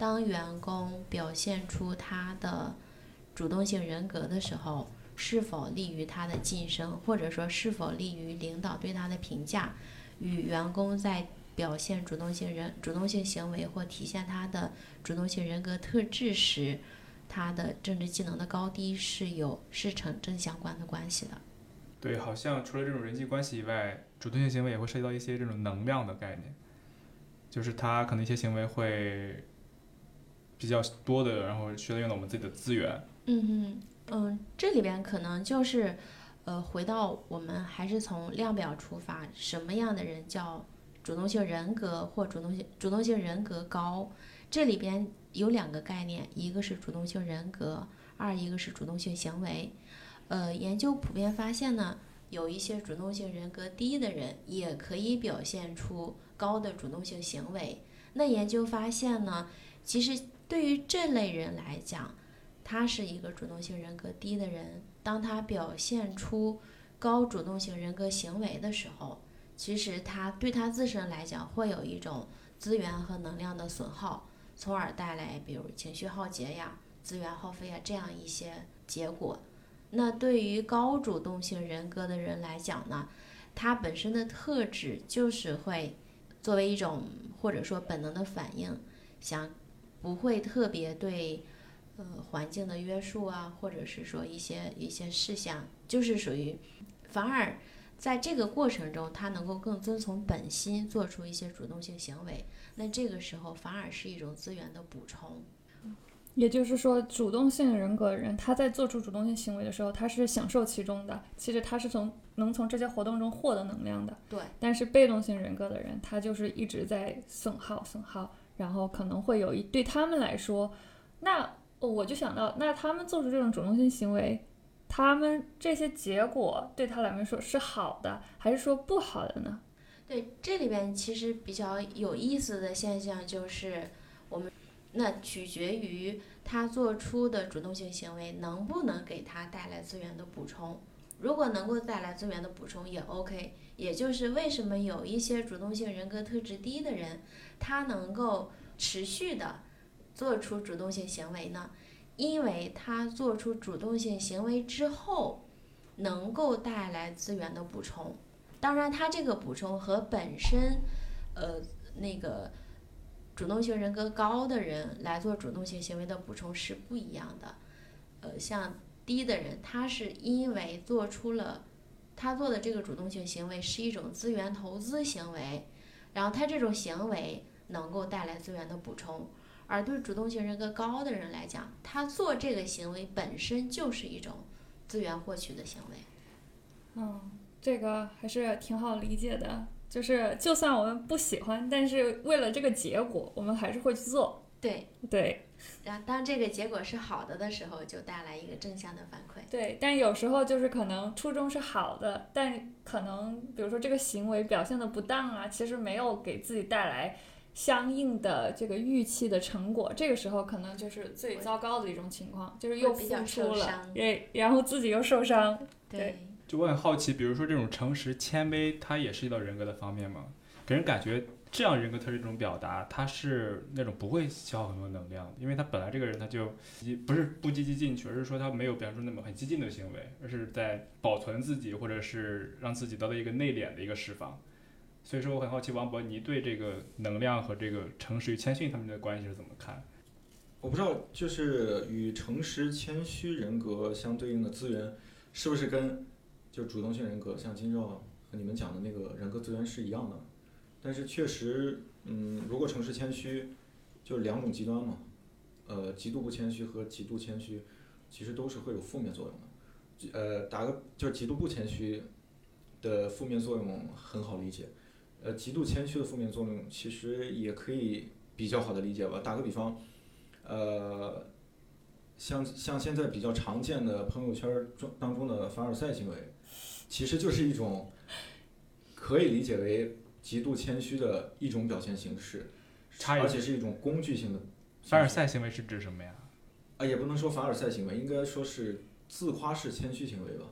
当员工表现出他的主动性人格的时候，是否利于他的晋升，或者说是否利于领导对他的评价，与员工在表现主动性人主动性行为或体现他的主动性人格特质时，他的政治技能的高低是有是成正相关的关系的。
对，好像除了这种人际关系以外，主动性行为也会涉及到一些这种能量的概念，就是他可能一些行为会比较多的，然后需要用到我们自己的资源。
嗯嗯嗯，这里边可能就是呃，回到我们还是从量表出发，什么样的人叫主动性人格或主动性主动性人格高？这里边有两个概念，一个是主动性人格，二一个是主动性行为。呃，研究普遍发现呢，有一些主动性人格低的人也可以表现出高的主动性行为。那研究发现呢，其实对于这类人来讲，他是一个主动性人格低的人，当他表现出高主动性人格行为的时候，其实他对他自身来讲会有一种资源和能量的损耗，从而带来比如情绪耗竭呀、资源耗费呀这样一些结果。那对于高主动性人格的人来讲呢，他本身的特质就是会作为一种或者说本能的反应，想不会特别对呃环境的约束啊，或者是说一些一些事项，就是属于反而在这个过程中他能够更遵从本心，做出一些主动性行为，那这个时候反而是一种资源的补充。
也就是说，主动性人格的人，他在做出主动性行为的时候，他是享受其中的，其实他是从能从这些活动中获得能量的。
对。
但是被动性人格的人，他就是一直在损耗损耗，然后可能会有一对他们来说，那我就想到，那他们做出这种主动性行为，他们这些结果对他来说是好的，还是说不好的呢？
对，这里边其实比较有意思的现象就是，我们那取决于他做出的主动性行为能不能给他带来资源的补充。如果能够带来资源的补充也 OK， 也就是为什么有一些主动性人格特质低的人，他能够持续的做出主动性行为呢？因为他做出主动性行为之后，能够带来资源的补充。当然，他这个补充和本身，呃，那个主动性人格高的人来做主动性行为的补充是不一样的。呃，像低的人，他是因为做出了他做的这个主动性行为是一种资源投资行为，然后他这种行为能够带来资源的补充。而对主动性人格高的人来讲，他做这个行为本身就是一种资源获取的行为。
嗯，这个还是挺好理解的，就是就算我们不喜欢，但是为了这个结果，我们还是会去做。
对
对，
然后当这个结果是好的的时候，就带来一个正向的反馈。
对，但有时候就是可能初衷是好的，但可能比如说这个行为表现的不当啊，其实没有给自己带来相应的这个预期的成果，这个时候可能就是最糟糕的一种情况，就是又付出了，对，然后自己又受伤。对，
对，
就我很好奇，比如说这种诚实谦卑，它也涉及到人格的方面吗？给人感觉这样人格特质这种表达，他是那种不会消耗很多能量的，因为他本来这个人他就不是不积极进取，而是说他没有表现出那么很激进的行为，而是在保存自己，或者是让自己得到一个内敛的一个释放。所以说我很好奇王博，你对这个能量和这个诚实与谦逊他们的关系是怎么看？
我不知道，就是与诚实谦虚人格相对应的资源，是不是跟就主动性人格像金照和你们讲的那个人格资源是一样的？但是确实，嗯，如果诚实谦虚，就两种极端嘛，呃，极度不谦虚和极度谦虚，其实都是会有负面作用的。呃，打个就是极度不谦虚的负面作用很好理解，呃，极度谦虚的负面作用其实也可以比较好的理解吧。打个比方，呃，像像现在比较常见的朋友圈当中的凡尔赛行为，其实就是一种可以理解为极度谦虚的一种表现形式，而且是一种工具性的。
凡尔赛行为是指什么呀？
啊，也不能说凡尔赛行为，应该说是自夸式谦虚行为吧。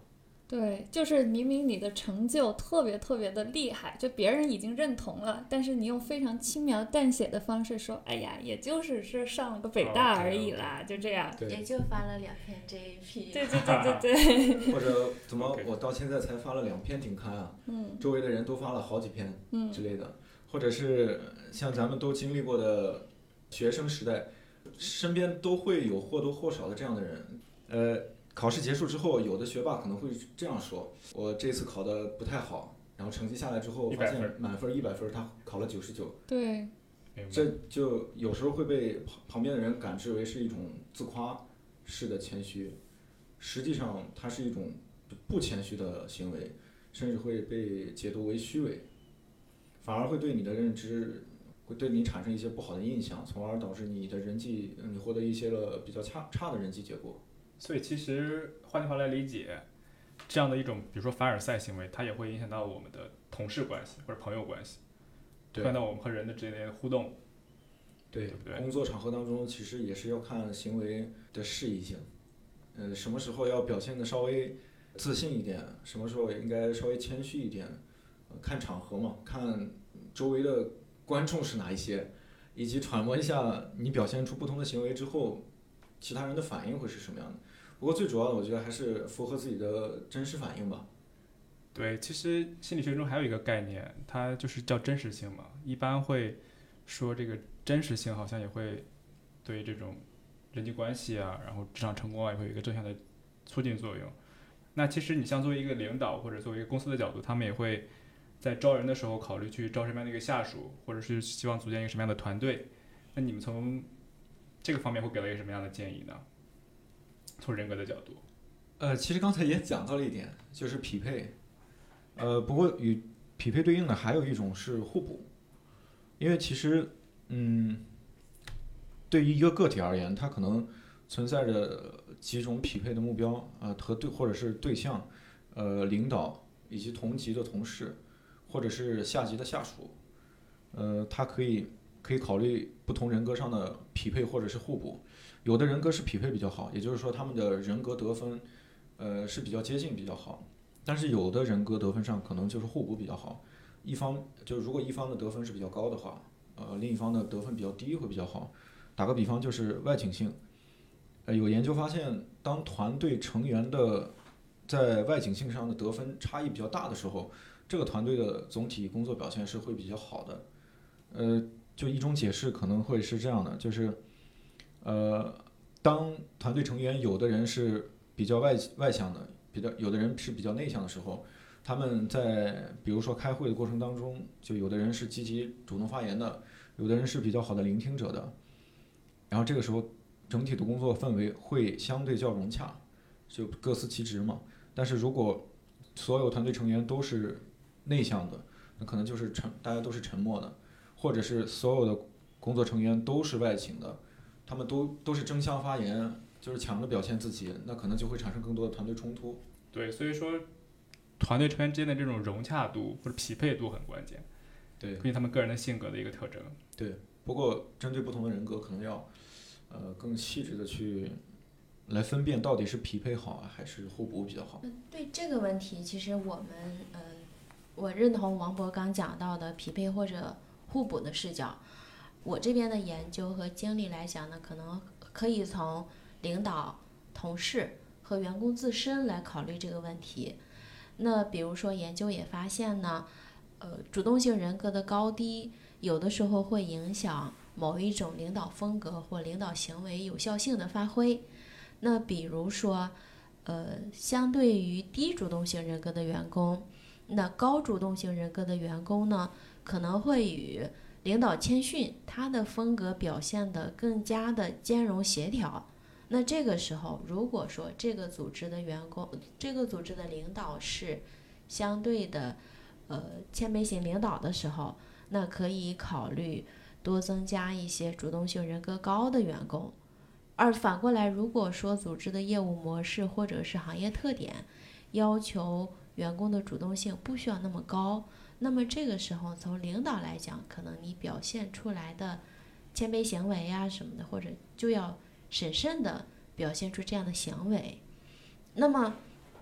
对，就是明明你的成就特别特别的厉害，就别人已经认同了，但是你用非常轻描淡写的方式说，哎呀，也就是是上了个北大而已啦，
okay, okay.
就这样，
也就发了两篇 J A P。
对对对对对。
或者怎么我到现在才发了两篇顶刊啊？
嗯，
周围的人都发了好几篇，
嗯
之类的，或者是像咱们都经历过的学生时代，身边都会有或多或少的这样的人，呃。考试结束之后，有的学霸可能会这样说：“我这次考得不太好，然后成绩下来之后，发现满分一百分，他考了九十九。”
对，
这就有时候会被旁边的人感知为是一种自夸式的谦虚，实际上它是一种不谦虚的行为，甚至会被解读为虚伪，反而会对你的认知，会对你产生一些不好的印象，从而导致你的人际，你获得一些了比较差差的人际结果。
所以其实换句话来理解，这样的一种比如说凡尔赛行为，它也会影响到我们的同事关系或者朋友关系，影响到我们和人的之间的互动。
对，
对不对？
工作场合当中其实也是要看行为的适宜性，呃，什么时候要表现的稍微自信一点，什么时候也应该稍微谦虚一点，呃，看场合嘛，看周围的观众是哪一些，以及揣摩一下你表现出不同的行为之后，其他人的反应会是什么样的。不过最主要的，我觉得还是符合自己的真实反应吧。
对，其实心理学中还有一个概念，它就是叫真实性嘛。一般会说这个真实性好像也会对这种人际关系啊，然后职场成功啊，也会有一个正向的促进作用。那其实你像作为一个领导或者作为一个公司的角度，他们也会在招人的时候考虑去招什么样的一个下属，或者是希望组建一个什么样的团队。那你们从这个方面会给了一个什么样的建议呢？从人格的角度，
呃，其实刚才也讲到了一点，就是匹配。呃，不过与匹配对应的还有一种是互补，因为其实，嗯，对于一个个体而言，它可能存在着几种匹配的目标，呃，和对或者是对象，呃，领导以及同级的同事，或者是下级的下属，呃，它可以可以考虑不同人格上的匹配或者是互补。有的人格是匹配比较好，也就是说他们的人格得分，呃，是比较接近比较好。但是有的人格得分上可能就是互补比较好，一方就是如果一方的得分是比较高的话，呃，另一方的得分比较低会比较好。打个比方就是外倾性，呃，有研究发现，当团队成员的在外倾性上的得分差异比较大的时候，这个团队的总体工作表现是会比较好的。呃，就一种解释可能会是这样的，就是。呃，当团队成员有的人是比较外外向的，比较有的人是比较内向的时候，他们在比如说开会的过程当中，就有的人是积极主动发言的，有的人是比较好的聆听者的，然后这个时候整体的工作氛围会相对较融洽，就各司其职嘛。但是如果所有团队成员都是内向的，那可能就是沉，大家都是沉默的，或者是所有的工作成员都是外倾的。他们都都是争相发言，就是抢着表现自己，那可能就会产生更多的团队冲突。
对，所以说团队成员之间的这种融洽度或者匹配度很关键，
对，
根据他们个人的性格的一个特征。
对，不过针对不同的人格，可能要呃更细致的去来分辨到底是匹配好啊，还是互补比较好。
对这个问题，其实我们呃，我认同王博刚讲到的匹配或者互补的视角。我这边的研究和经历来讲呢，可能可以从领导、同事和员工自身来考虑这个问题。那比如说研究也发现呢，呃，主动性人格的高低，有的时候会影响某一种领导风格或领导行为有效性的发挥。那比如说，呃，相对于低主动性人格的员工，那高主动性人格的员工呢，可能会与领导谦逊，他的风格表现得更加的兼容协调。那这个时候，如果说这个组织的员工，这个组织的领导是相对的，呃，谦卑型领导的时候，那可以考虑多增加一些主动性人格高的员工。而反过来，如果说组织的业务模式或者是行业特点要求员工的主动性不需要那么高，那么这个时候从领导来讲，可能你表现出来的谦卑行为啊什么的，或者就要审慎的表现出这样的行为。那么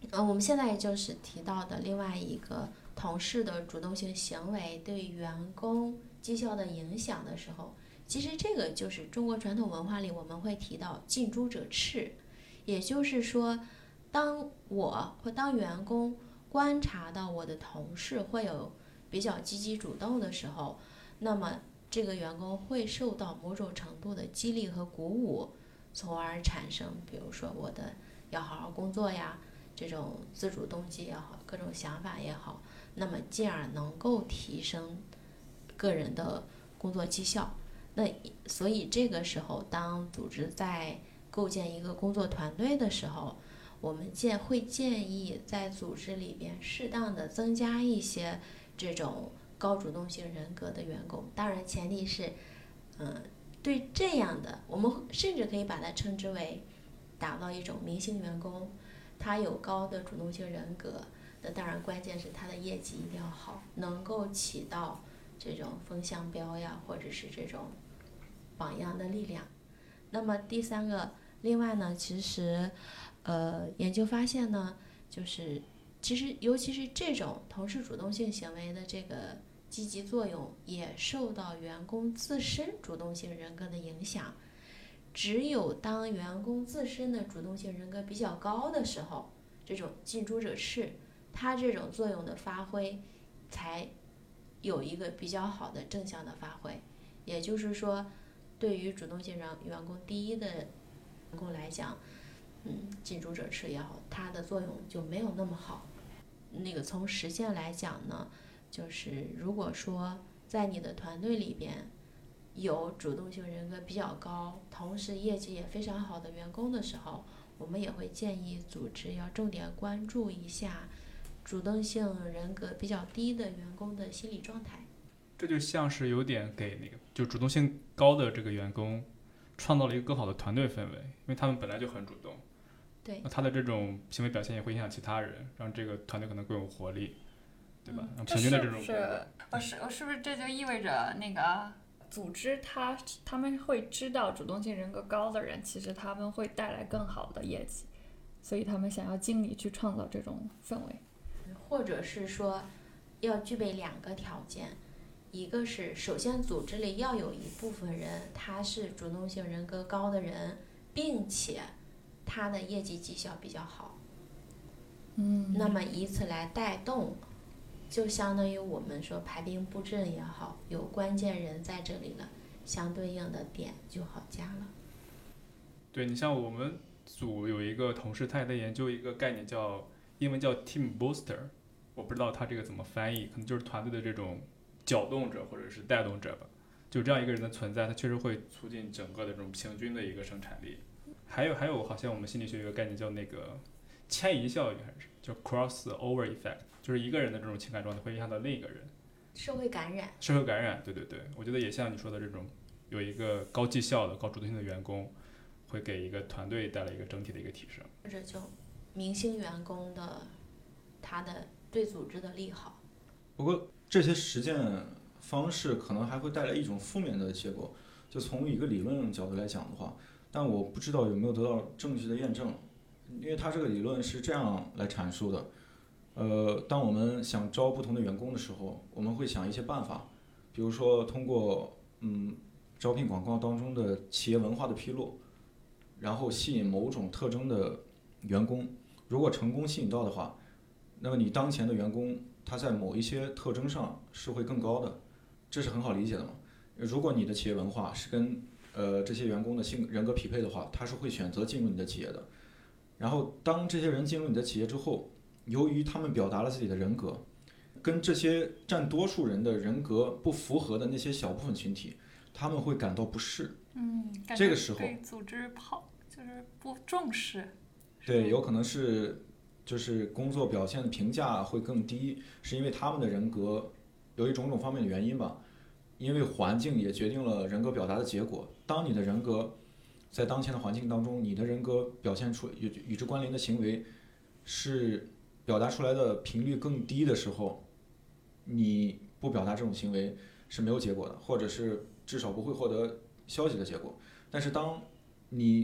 呃，我们现在就是提到的另外一个同事的主动性行为对员工绩效的影响的时候，其实这个就是中国传统文化里我们会提到近朱者赤，也就是说，当我或当员工观察到我的同事会有比较积极主动的时候，那么这个员工会受到某种程度的激励和鼓舞，从而产生比如说我的要好好工作呀，这种自主动机也好，各种想法也好，那么进而能够提升个人的工作绩效。那所以这个时候，当组织在构建一个工作团队的时候，我们建会建议在组织里边适当的增加一些这种高主动性人格的员工。当然前提是嗯，对这样的我们甚至可以把它称之为打造一种明星员工，他有高的主动性人格，那当然关键是他的业绩一定要好，能够起到这种风向标呀，或者是这种榜样的力量。那么第三个，另外呢，其实呃研究发现呢，就是其实尤其是这种同事主动性行为的这个积极作用，也受到员工自身主动性人格的影响。只有当员工自身的主动性人格比较高的时候，这种近朱者赤，它这种作用的发挥才有一个比较好的正向的发挥。也就是说，对于主动性员工第一的员工来讲，嗯，近朱者赤也好，它的作用就没有那么好。那个从实践来讲呢，就是如果说在你的团队里边有主动性人格比较高，同时业绩也非常好的员工的时候，我们也会建议组织要重点关注一下主动性人格比较低的员工的心理状态。
这就像是有点给那个就主动性高的这个员工创造了一个更好的团队氛围，因为他们本来就很主动，
对，
那他的这种行为表现也会影响其他人，让这个团队可能更有活力，对吧？让平均的这种，
是不是？我是我是不是这就意味着那个组织他他们会知道主动性人格高的人，其实他们会带来更好的业绩，所以他们想要尽力去创造这种氛围，
或者是说要具备两个条件。一个是首先组织里要有一部分人他是主动性人格高的人，并且他的业绩绩效比较好，
嗯，
那么以此来带动，就相当于我们说排兵布阵也好，有关键人在这里了，相对应的点就好加了。
对，你像我们组有一个同事，他也在研究一个概念叫英文叫 team booster， 我不知道他这个怎么翻译，可能就是团队的这种搅动者或者是带动者吧。就这样一个人的存在，他确实会促进整个的这种平均的一个生产力。还有还有，好像我们心理学有一个概念叫那个迁移效应，还是叫 crossover effect， 就是一个人的这种情感状态会影响到另一个人。
社会感染。
社会感染，对对对，我觉得也像你说的这种，有一个高绩效的、高主动性的员工，会给一个团队带来一个整体的一个提升。
或者就明星员工的他的对组织的利好。
不过这些实践方式可能还会带来一种负面的结果，就从一个理论角度来讲的话，但我不知道有没有得到证据的验证，因为它这个理论是这样来阐述的。呃，当我们想招不同的员工的时候，我们会想一些办法，比如说通过嗯招聘广告当中的企业文化的披露，然后吸引某种特征的员工。如果成功吸引到的话，那么你当前的员工他在某一些特征上是会更高的，这是很好理解的嘛。如果你的企业文化是跟呃这些员工的性人格匹配的话，他是会选择进入你的企业的。然后当这些人进入你的企业之后，由于他们表达了自己的人格，跟这些占多数人的人格不符合的那些小部分群体，他们会感到不适。
嗯，
这个时候
对组织跑就是不重视。
对，有可能是就是工作表现的评价会更低，是因为他们的人格有一种种方面的原因吧。因为环境也决定了人格表达的结果。当你的人格在当前的环境当中，你的人格表现出与与之关联的行为是表达出来的频率更低的时候，你不表达这种行为是没有结果的，或者是至少不会获得消极的结果。但是当你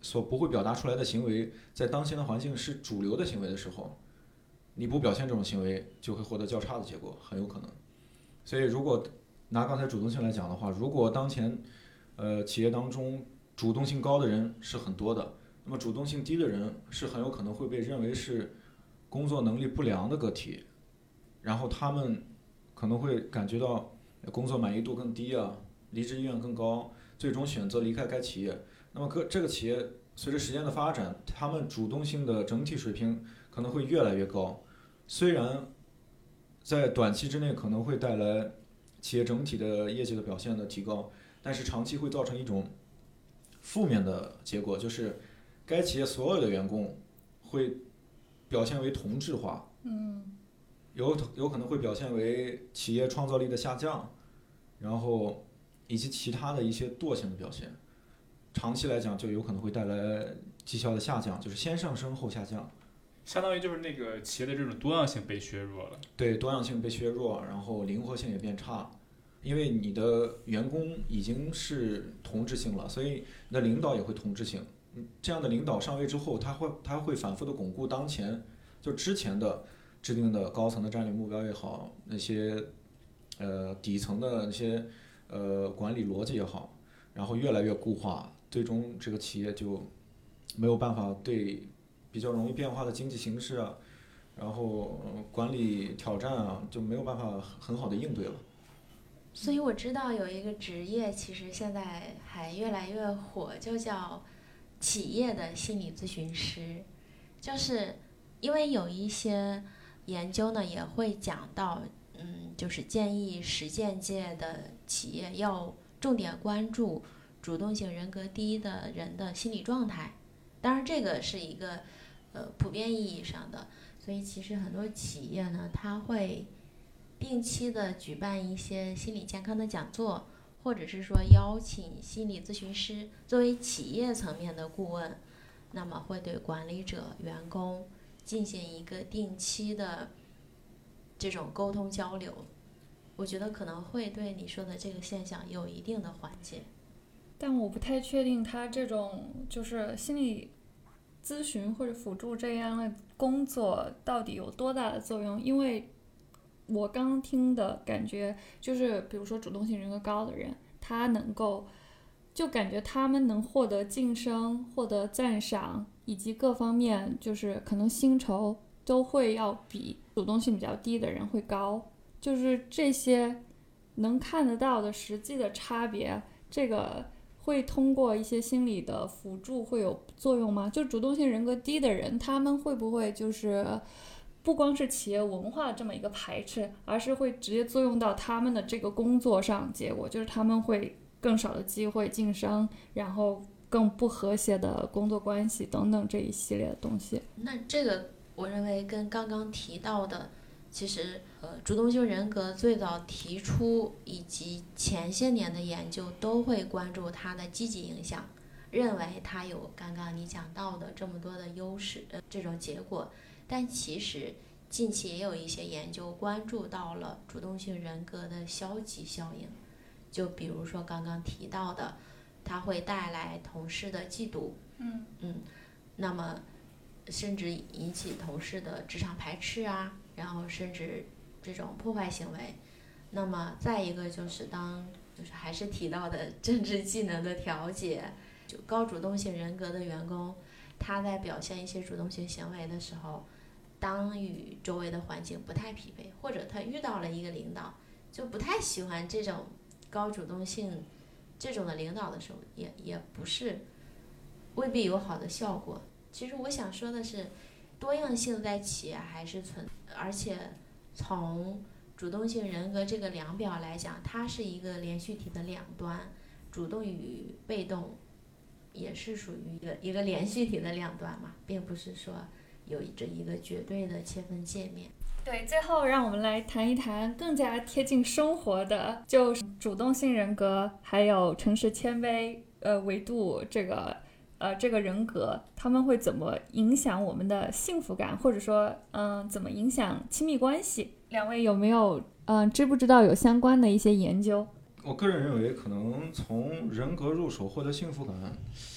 所不会表达出来的行为，在当前的环境是主流的行为的时候，你不表现这种行为，就会获得较差的结果，很有可能。所以，如果拿刚才主动性来讲的话，如果当前呃企业当中主动性高的人是很多的，那么主动性低的人是很有可能会被认为是工作能力不良的个体，然后他们可能会感觉到工作满意度更低啊，离职意愿更高，最终选择离开该企业。那么各这个企业随着时间的发展，他们主动性的整体水平可能会越来越高，虽然在短期之内可能会带来企业整体的业绩的表现的提高，但是长期会造成一种负面的结果，就是该企业所有的员工会表现为同质化，
嗯，
有有可能会表现为企业创造力的下降，然后以及其他的一些惰性的表现，长期来讲就有可能会带来绩效的下降，就是先上升后下降。
相当于就是那个企业的这种多样性被削弱了。
对，多样性被削弱，然后灵活性也变差，因为你的员工已经是同质性了，所以你的领导也会同质性。这样的领导上位之后，他会他会反复的巩固当前就之前的制定的高层的战略目标也好，那些呃底层的那些呃管理逻辑也好，然后越来越固化，最终这个企业就没有办法对比较容易变化的经济形势啊，然后管理挑战啊，就没有办法很好的应对了。
所以我知道有一个职业，其实现在还越来越火，就叫企业的心理咨询师。就是因为有一些研究呢，也会讲到，嗯，就是建议实践界的企业要重点关注主动性人格低的人的心理状态。当然，这个是一个呃普遍意义上的，所以其实很多企业呢，它会定期的举办一些心理健康的讲座，或者是说邀请心理咨询师作为企业层面的顾问，那么会对管理者、员工进行一个定期的这种沟通交流。我觉得可能会对你说的这个现象有一定的缓解。
但我不太确定他这种就是心理咨询或者辅助这样的工作到底有多大的作用，因为我刚听的感觉就是，比如说主动性人格高的人，他能够就感觉他们能获得晋升、获得赞赏，以及各方面就是可能薪酬都会要比主动性比较低的人会高，就是这些能看得到的实际的差别，这个会通过一些心理的辅助会有作用吗？就主动性人格低的人，他们会不会就是不光是企业文化这么一个排斥，而是会直接作用到他们的这个工作上，结果就是他们会更少的机会晋升，然后更不和谐的工作关系等等这一系列的东西。
那这个我认为跟刚刚提到的，其实呃主动性人格最早提出以及前些年的研究都会关注它的积极影响，认为它有刚刚你讲到的这么多的优势，呃这种结果。但其实近期也有一些研究关注到了主动性人格的消极效应，就比如说刚刚提到的，它会带来同事的嫉妒，
嗯
嗯，那么甚至引起同事的职场排斥啊，然后甚至这种破坏行为。那么再一个就是当就是还是提到的政治技能的调节，就高主动性人格的员工，他在表现一些主动性行为的时候，当与周围的环境不太匹配，或者他遇到了一个领导就不太喜欢这种高主动性这种的领导的时候，也也不是未必有好的效果。其实我想说的是，多样性在企业还是存，而且从主动性人格这个量表来讲，它是一个连续体的两端，主动与被动也是属于一个一个连续体的两端嘛，并不是说有着一个绝对的切分界面。
对，最后让我们来谈一谈更加贴近生活的，就是主动性人格还有诚实谦卑呃维度这个呃这个人格，他们会怎么影响我们的幸福感，或者说嗯、呃、怎么影响亲密关系？两位有没有嗯、呃、知不知道有相关的一些研究？
我个人认为，可能从人格入手获得幸福感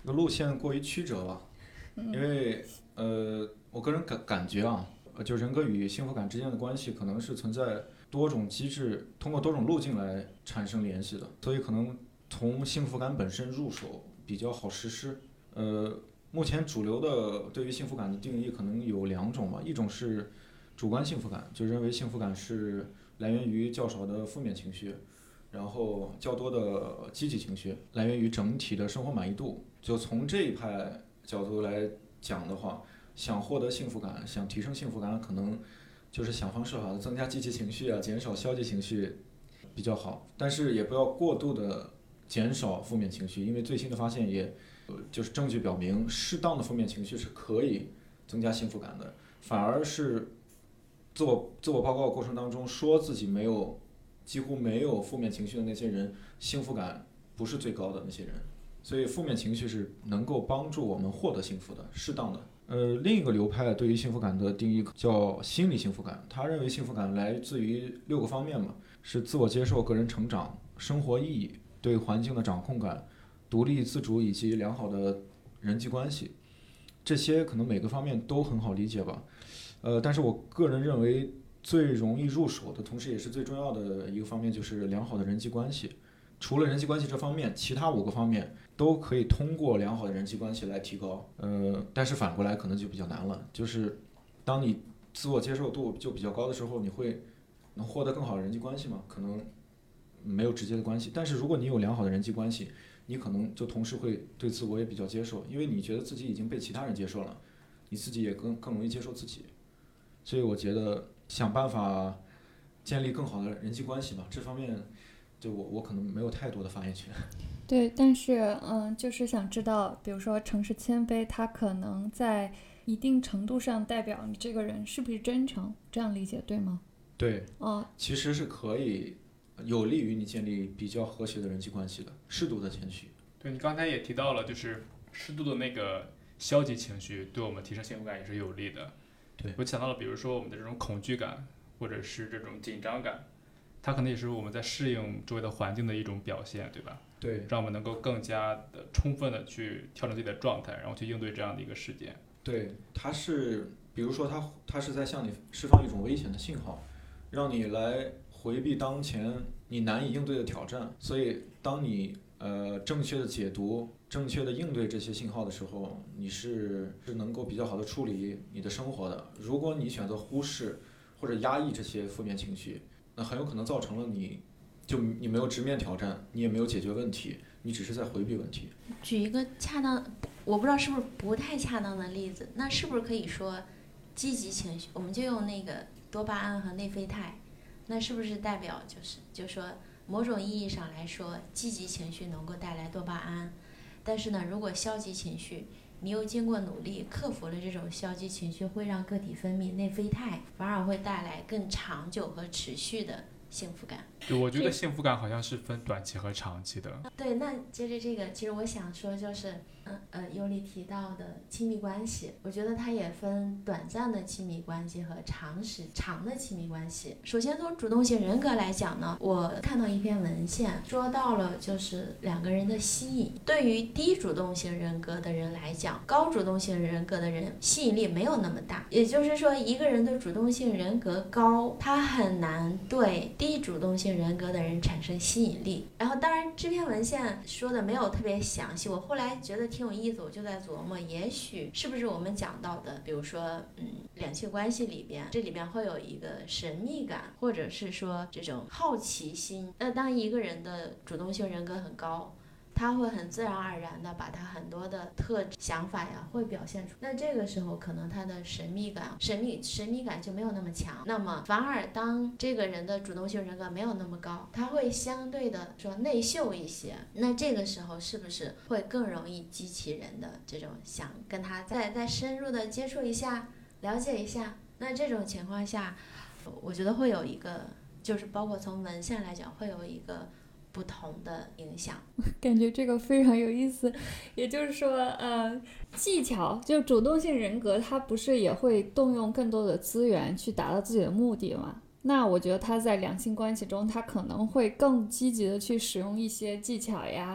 这个路线过于曲折吧，因为呃，我个人感感觉啊，就人格与幸福感之间的关系可能是存在多种机制，通过多种路径来产生联系的，所以可能从幸福感本身入手比较好实施。呃，目前主流的对于幸福感的定义可能有两种吧，一种是主观幸福感，就认为幸福感是来源于较少的负面情绪，然后较多的积极情绪，来源于整体的生活满意度。就从这一派角度来讲的话，想获得幸福感，想提升幸福感，可能就是想方设法的增加积极情绪啊，减少消极情绪比较好。但是也不要过度的减少负面情绪，因为最新的发现也就是证据表明，适当的负面情绪是可以增加幸福感的，反而是自我自我报告过程当中说自己没有几乎没有负面情绪的那些人，幸福感不是最高的那些人。所以负面情绪是能够帮助我们获得幸福的，适当的。呃，另一个流派对于幸福感的定义叫心理幸福感，他认为幸福感来自于六个方面嘛，是自我接受、个人成长、生活意义、对环境的掌控感、独立自主以及良好的人际关系。这些可能每个方面都很好理解吧。呃，但是我个人认为最容易入手的，同时也是最重要的一个方面，就是良好的人际关系。除了人际关系这方面，其他五个方面都可以通过良好的人际关系来提高。呃，但是反过来可能就比较难了，就是当你自我接受度就比较高的时候，你会能获得更好的人际关系吗？可能没有直接的关系。但是如果你有良好的人际关系，你可能就同时会对自我也比较接受，因为你觉得自己已经被其他人接受了，你自己也更更容易接受自己。所以我觉得想办法建立更好的人际关系吧，这方面就我我可能没有太多的发言权。
对，但是嗯，就是想知道，比如说诚实谦卑，它可能在一定程度上代表你这个人是不是真诚，这样理解对吗？
对，
哦，
其实是可以有利于你建立比较和谐的人际关系的，适度的谦虚。
对，你刚才也提到了，就是适度的那个消极情绪对我们提升幸福感也是有利的。
对，
我想到了，比如说我们的这种恐惧感，或者是这种紧张感，它可能也是我们在适应周围的环境的一种表现，对吧？
对，
让我们能够更加的充分的去调整自己的状态，然后去应对这样的一个事件。
对，它是，比如说它它是在向你释放一种危险的信号，让你来回避当前你难以应对的挑战。所以当你呃正确的解读、正确的应对这些信号的时候，你是是能够比较好的处理你的生活的。如果你选择忽视或者压抑这些负面情绪，那很有可能造成了你就你没有直面挑战，你也没有解决问题，你只是在回避问题。
举一个恰当，我不知道是不是不太恰当的例子，那是不是可以说积极情绪，我们就用那个多巴胺和内啡肽，那是不是代表就是就是说某种意义上来说，积极情绪能够带来多巴胺，但是呢，如果消极情绪你又经过努力克服了这种消极情绪，会让个体分泌内啡肽，反而会带来更长久和持续的幸福感。
对，我觉得幸福感好像是分短期和长期的。
对，那接着这个，其实我想说就是，嗯呃，尤里提到的亲密关系，我觉得它也分短暂的亲密关系和长时长的亲密关系。首先从主动性人格来讲呢，我看到一篇文献说到了就是两个人的吸引。对于低主动性人格的人来讲，高主动性人格的人吸引力没有那么大。也就是说，一个人的主动性人格高，他很难对低主动性人格的人产生吸引力。然后当然这篇文献说的没有特别详细，我后来觉得挺有意思，我就在琢磨，也许是不是我们讲到的，比如说嗯两性关系里边，这里边会有一个神秘感，或者是说这种好奇心。那当一个人的主动性人格很高，他会很自然而然的把他很多的特质想法呀会表现出，那这个时候可能他的神秘感神秘神秘感就没有那么强。那么反而当这个人的主动性人格没有那么高，他会相对的说内秀一些，那这个时候是不是会更容易激起人的这种想跟他再再深入的接触一下，了解一下？那这种情况下我觉得会有一个，就是包括从文献来讲会有一个不同的影响。
感觉这个非常有意思。也就是说呃，技巧就主动性人格它不是也会动用更多的资源去达到自己的目的吗？那我觉得他在两性关系中他可能会更积极的去使用一些技巧呀，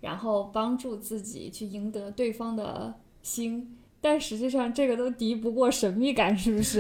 然后帮助自己去赢得对方的心，但实际上这个都敌不过神秘感，是不是？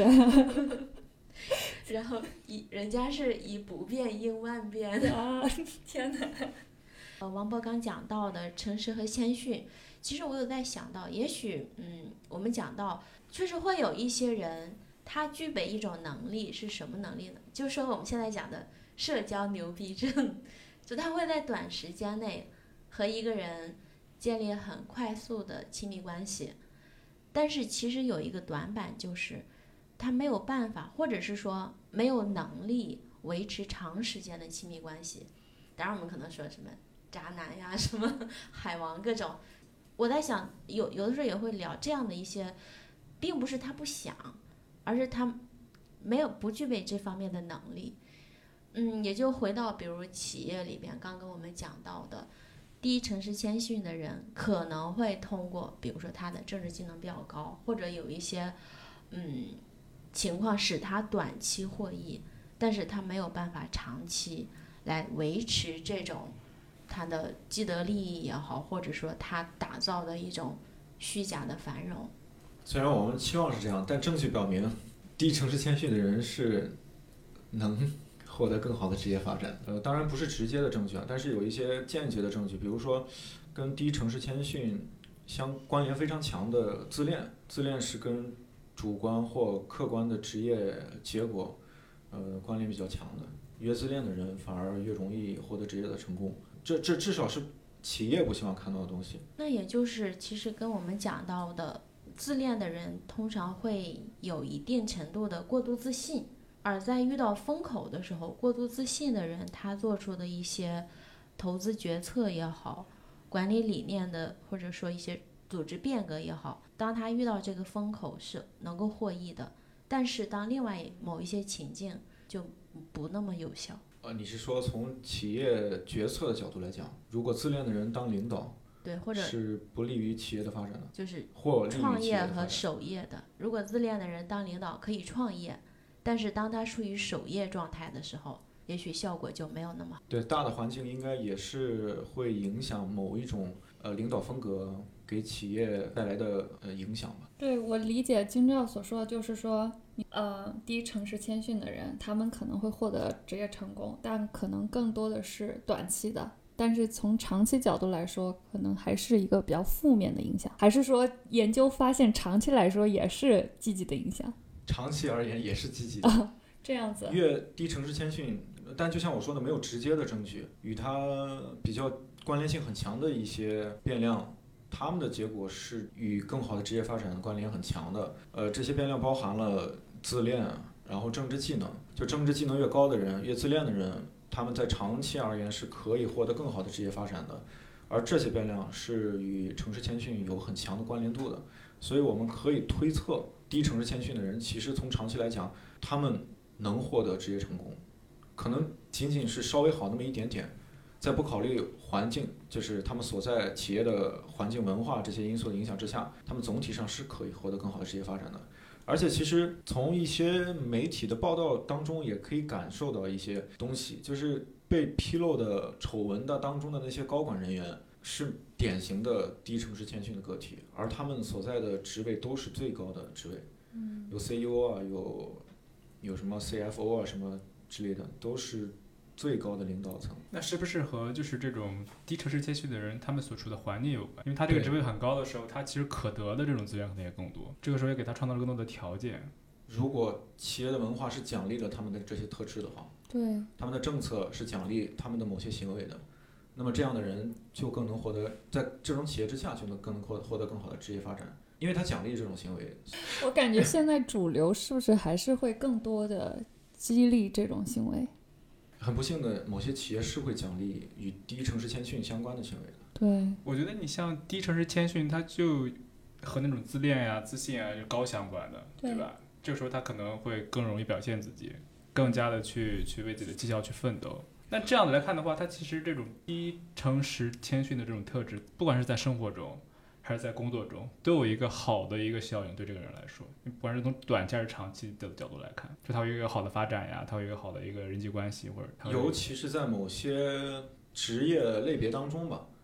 然后以人家是以不变应万变
啊！天哪！
呃，王博刚讲到的诚实和谦逊，其实我有在想到，也许嗯，我们讲到确实会有一些人，他具备一种能力，是什么能力呢？就是说我们现在讲的社交牛逼症，就他会在短时间内和一个人建立很快速的亲密关系，但是其实有一个短板，就是他没有办法，或者是说没有能力维持长时间的亲密关系。当然我们可能说什么渣男呀，什么海王各种，我在想有有的时候也会聊这样的一些，并不是他不想，而是他没有不具备这方面的能力。嗯，也就回到比如企业里边刚刚我们讲到的，第一诚实谦逊的人可能会通过比如说他的政治技能比较高，或者有一些嗯情况使他短期获益，但是他没有办法长期来维持这种他的既得利益也好，或者说他打造的一种虚假的繁荣。
虽然我们期望是这样，但证据表明低诚实谦逊的人是能获得更好的职业发展。呃，当然不是直接的证据啊，但是有一些间接的证据，比如说跟低诚实谦逊相关联非常强的自恋，自恋是跟主观或客观的职业结果呃关联比较强的，越自恋的人反而越容易获得职业的成功，这这至少是企业不希望看到的东西。
那也就是其实跟我们讲到的自恋的人通常会有一定程度的过度自信，而在遇到风口的时候，过度自信的人他做出的一些投资决策也好，管理理念的或者说一些组织变革也好，当他遇到这个风口是能够获益的，但是当另外某一些情境就不那么有效。
呃，你是说从企业决策的角度来讲，如果自恋的人当领导，
对，或者
是不利于企业的发展的，
就是
或
创业和守业的。如果自恋的人当领导可以创业，但是当他处于守业状态的时候，也许效果就没有那么好。
对，大的环境应该也是会影响某一种呃领导风格给企业带来的呃影响吧。
对，我理解金照所说的就是说，呃，低诚实谦逊的人，他们可能会获得职业成功，但可能更多的是短期的。但是从长期角度来说，可能还是一个比较负面的影响。还是说研究发现长期来说也是积极的影响？
长期而言也是积极的。
啊，这样子。
越低诚实谦逊，但就像我说的，没有直接的证据，与它比较关联性很强的一些变量，他们的结果是与更好的职业发展关联很强的。呃，这些变量包含了自恋，然后政治技能。就政治技能越高的人，越自恋的人，他们在长期而言是可以获得更好的职业发展的。而这些变量是与诚实谦逊有很强的关联度的，所以我们可以推测，低诚实谦逊的人其实从长期来讲，他们能获得职业成功，可能仅仅是稍微好那么一点点，在不考虑环境，就是他们所在企业的环境文化这些因素的影响之下，他们总体上是可以获得更好的职业发展的。而且其实从一些媒体的报道当中也可以感受到一些东西，就是被披露的丑闻的当中的那些高管人员是典型的低诚实谦逊的个体，而他们所在的职位都是最高的职位，
嗯，
有 C E O 啊，有有什么 C F O 啊什么之类的，都是最高的领导层。
那是不是和就是这种低诚实谦逊的人他们所处的环境有关？因为他这个职位很高的时候，他其实可得的这种资源可能也更多，这个时候也给他创造了更多的条件。
如果企业的文化是奖励了他们的这些特质的话，
对，
他们的政策是奖励他们的某些行为的，那么这样的人就更能获得，在这种企业之下就能更能获获得更好的职业发展，因为他奖励这种行为。
我感觉现在主流是不是还是会更多的激励这种行为？
很不幸的，某些企业是会奖励与低诚实谦逊相关的行为的。
对，
我觉得你像低诚实谦逊，它就和那种自恋呀、自信啊是高相关的， 对, 对吧？这个时候他可能会更容易表现自己，更加的去去为自己的绩效去奋斗。那这样的来看的话，他其实这种低诚实谦逊的这种特质，不管是在生活中还是在工作中，都有一个好的一个效应，对这个人来说，不管是从短期还是长期的角度来看，就他有一个好的发展呀，他有一个好的一个人际关系，或者
尤其是在某些职业类别当中吧，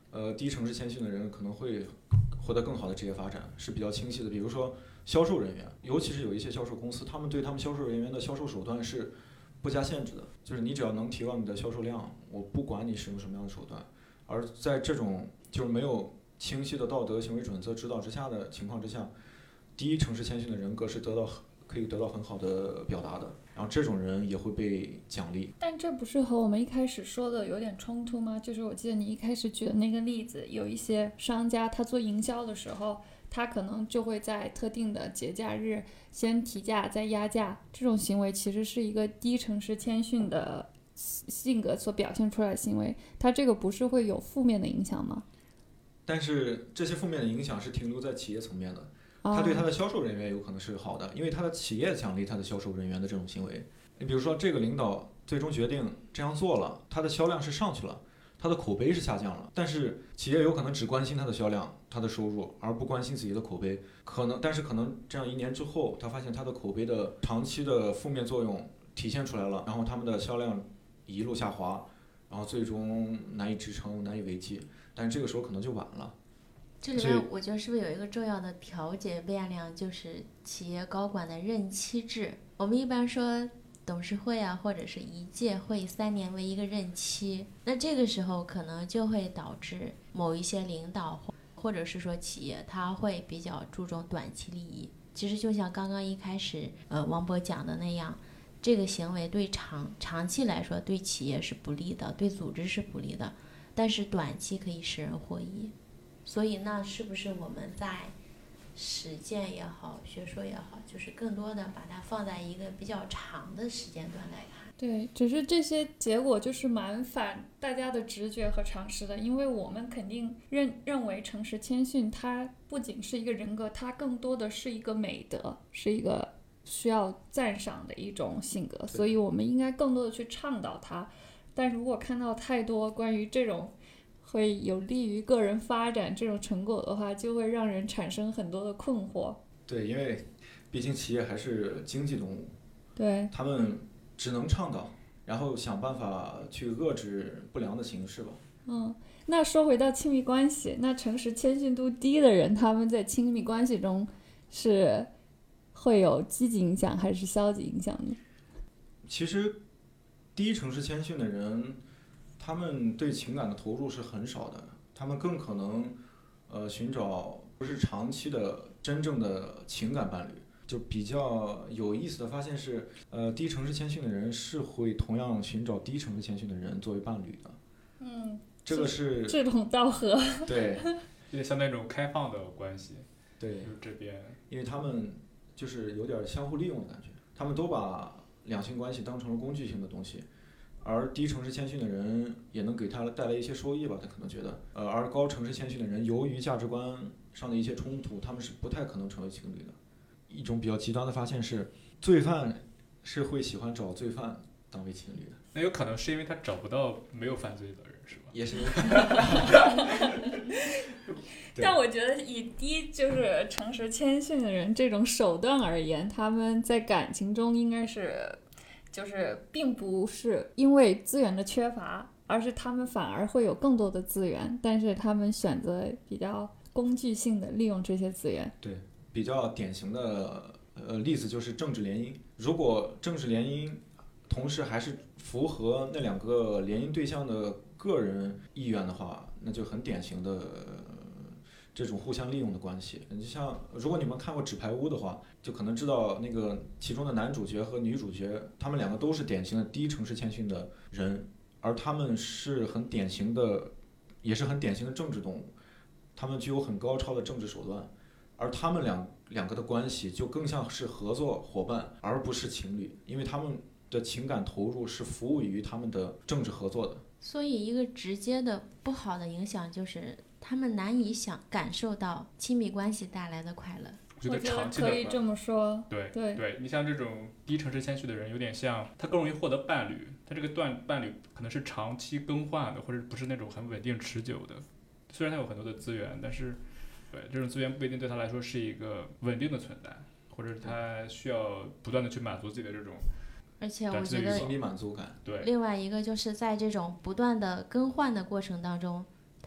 呃，低城市谦逊的人可能会获得更好的职业发展，是比较清晰的。比如说销售人员，尤其是有一些销售公司，他们对他们销售人员的销售手段是不加限制的，就是你只要能提高你的销售量，我不管你使用什么样的手段。而在这种就是没有清晰的道德行为准则指导之下的情况之下，低城市谦逊的人格是得到可以得到很好的表达的，然后这种人也会被奖励。
但这不是和我们一开始说的有点冲突吗？就是我记得你一开始举的那个例子，有一些商家他做营销的时候，他可能就会在特定的节假日先提价再压价，这种行为其实是一个低城市谦逊的性格所表现出来的行为，他这个不是会有负面的影响吗？
但是这些负面的影响是停留在企业层面的，他对他的销售人员有可能是好的，因为他的企业奖励他的销售人员的这种行为。你比如说这个领导最终决定这样做了，他的销量是上去了，他的口碑是下降了，但是企业有可能只关心他的销量、他的收入，而不关心自己的口碑。可能，但是可能这样一年之后，他发现他的口碑的长期的负面作用体现出来了，然后他们的销量一路下滑，然后最终难以支撑、难以为继。但是这个时候可能就晚了。
这里面我觉得是不是有一个重要的调节变量，就是企业高管的任期制。我们一般说董事会啊，或者是一届会三年为一个任期，那这个时候可能就会导致某一些领导或者是说企业，他会比较注重短期利益。其实就像刚刚一开始呃王博讲的那样，这个行为对长长期来说对企业是不利的，对组织是不利的，但是短期可以使人获益。所以那是不是我们在实践也好，学说也好，就是更多的把它放在一个比较长的时间段来看？
对，只是这些结果就是蛮反大家的直觉和常识的，因为我们肯定认认为诚实谦逊它不仅是一个人格，它更多的是一个美德，是一个需要赞赏的一种性格，所以我们应该更多的去倡导它。但如果看到太多关于这种会有利于个人发展这种成果的话，就会让人产生很多的困惑。
对，因为毕竟企业还是经济动物，
对，
他们只能倡导，然后想办法去遏制不良的形式吧。
嗯，那说回到亲密关系，那诚实谦逊度低的人，他们在亲密关系中是会有积极影响还是消极影响呢？
其实低诚实谦逊的人，他们对情感的投入是很少的，他们更可能呃寻找不是长期的真正的情感伴侣。就比较有意思的发现是，呃，低诚实谦逊的人是会同样寻找低诚实谦逊的人作为伴侣的。
嗯，
这个是
志同道合。
对，
有点像那种开放的关系。
对，
就是这边，
因为他们就是有点相互利用的感觉，他们都把两性关系当成了工具性的东西。而低诚实谦逊的人也能给他带来一些收益吧，他可能觉得，呃，而高诚实谦逊的人，由于价值观上的一些冲突，他们是不太可能成为情侣的。一种比较极端的发现是，罪犯是会喜欢找罪犯当为情侣的。
那有可能是因为他找不到没有犯罪的人，是吧？
也是有可能。
但我觉得以低就是诚实谦逊的人这种手段而言，他们在感情中应该是就是并不是因为资源的缺乏，而是他们反而会有更多的资源，但是他们选择比较工具性的利用这些资源。
对，比较典型的呃例子就是政治联姻。如果政治联姻同时还是符合那两个联姻对象的个人意愿的话，那就很典型的、呃、这种互相利用的关系。就像如果你们看过《纸牌屋》的话，就可能知道那个其中的男主角和女主角，他们两个都是典型的低诚实谦逊的人，而他们是很典型的，也是很典型的政治动物，他们具有很高超的政治手段，而他们两两个的关系就更像是合作伙伴，而不是情侣，因为他们的情感投入是服务于他们的政治合作的。
所以一个直接的不好的影响就是他们难以想感受到亲密关系带来的快乐。
我觉得长期
可
的
以这么说。
对
对
对，你像这种低诚实谦虚的人，有点像他更容易获得伴侣，他这个段伴侣可能是长期更换的，或者不是那种很稳定持久的。虽然他有很多的资源，但是对这种资源不一定对他来说是一个稳定的存在，或者是他需要不断的去满足自己的这种。
而且我觉得
心理满足感。
对，
另外一个就是在这种不断的更换的过程当中，他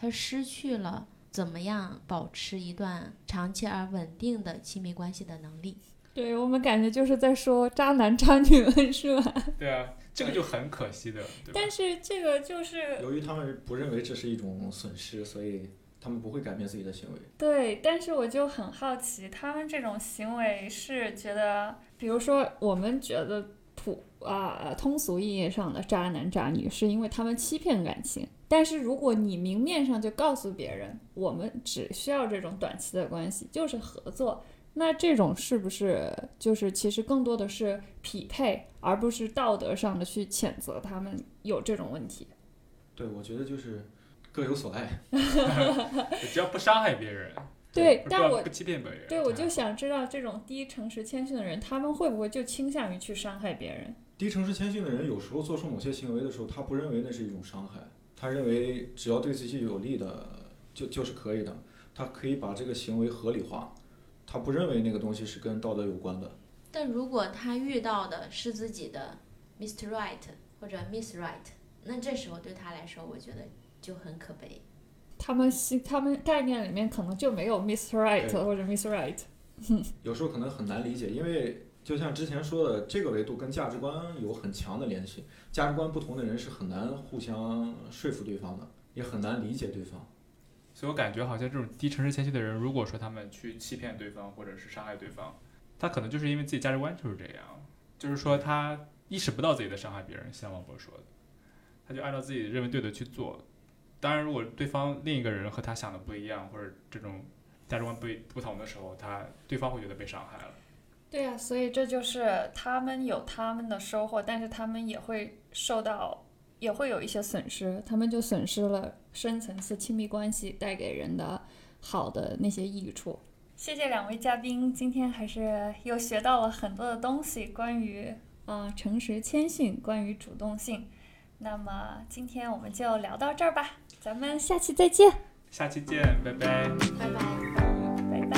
他失去了怎么样保持一段长期而稳定的亲密关系的能力。
对，我们感觉就是在说渣男渣女们是吧？
对啊，这个就很可惜的，对吧？
但是这个就是
由于他们不认为这是一种损失，所以他们不会改变自己的行为。
对，但是我就很好奇，他们这种行为是觉得，比如说我们觉得普啊通俗意义上的渣男渣女，是因为他们欺骗感情。但是如果你明面上就告诉别人，我们只需要这种短期的关系，就是合作，那这种是不是就是其实更多的是匹配，而不是道德上的去谴责他们有这种问题？
对，我觉得就是各有所爱，
只要不伤害别人，
对，但我
不欺骗别人。
对，我就想知道这种低诚实谦逊的人，他们会不会就倾向于去伤害别人？
低诚实谦逊的人有时候做出某些行为的时候，他不认为那是一种伤害，他认为只要对自己有利的就就是可以的，他可以把这个行为合理化，他不认为那个东西是跟道德有关的。
但如果他遇到的是自己的 Mister Right 或者 Miss Right， 那这时候对他来说，我觉得就很可悲。
他们他们概念里面可能就没有 Mister Right 或者 Miss Right。
有时候可能很难理解，因为就像之前说的，这个维度跟价值观有很强的联系，价值观不同的人是很难互相说服对方的，也很难理解对方。
所以我感觉好像这种低诚实谦虚的人，如果说他们去欺骗对方或者是伤害对方，他可能就是因为自己价值观就是这样，就是说他意识不到自己在伤害别人，像王博说的，他就按照自己认为对的去做。当然如果对方另一个人和他想的不一样，或者这种价值观不不同的时候，他对方会觉得被伤害了。
对啊，所以这就是他们有他们的收获，但是他们也会受到也会有一些损失，他们就损失了深层次亲密关系带给人的好的那些益处。谢谢两位嘉宾，今天还是又学到了很多的东西，关于啊、呃、诚实谦逊，关于主动性。那么今天我们就聊到这儿吧，咱们下期再见。
下期见，拜拜。
拜拜。
拜拜。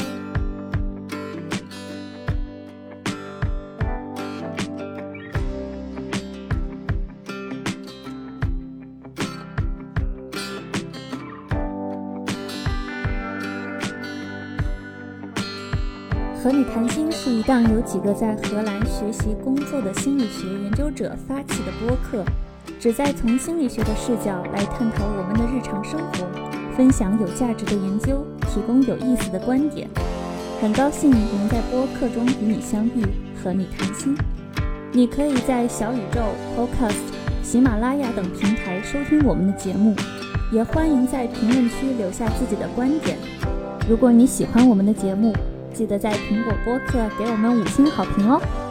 和你谈心是一档由几个在荷兰学习工作的心理学研究者发起的播客，旨在从心理学的视角来探讨我们的日常生活，分享有价值的研究，提供有意思的观点。很高兴能在播客中与你相遇，和你谈心。你可以在小宇宙、Podcast、喜马拉雅等平台收听我们的节目，也欢迎在评论区留下自己的观点。如果你喜欢我们的节目，记得在苹果播客给我们五星好评哦。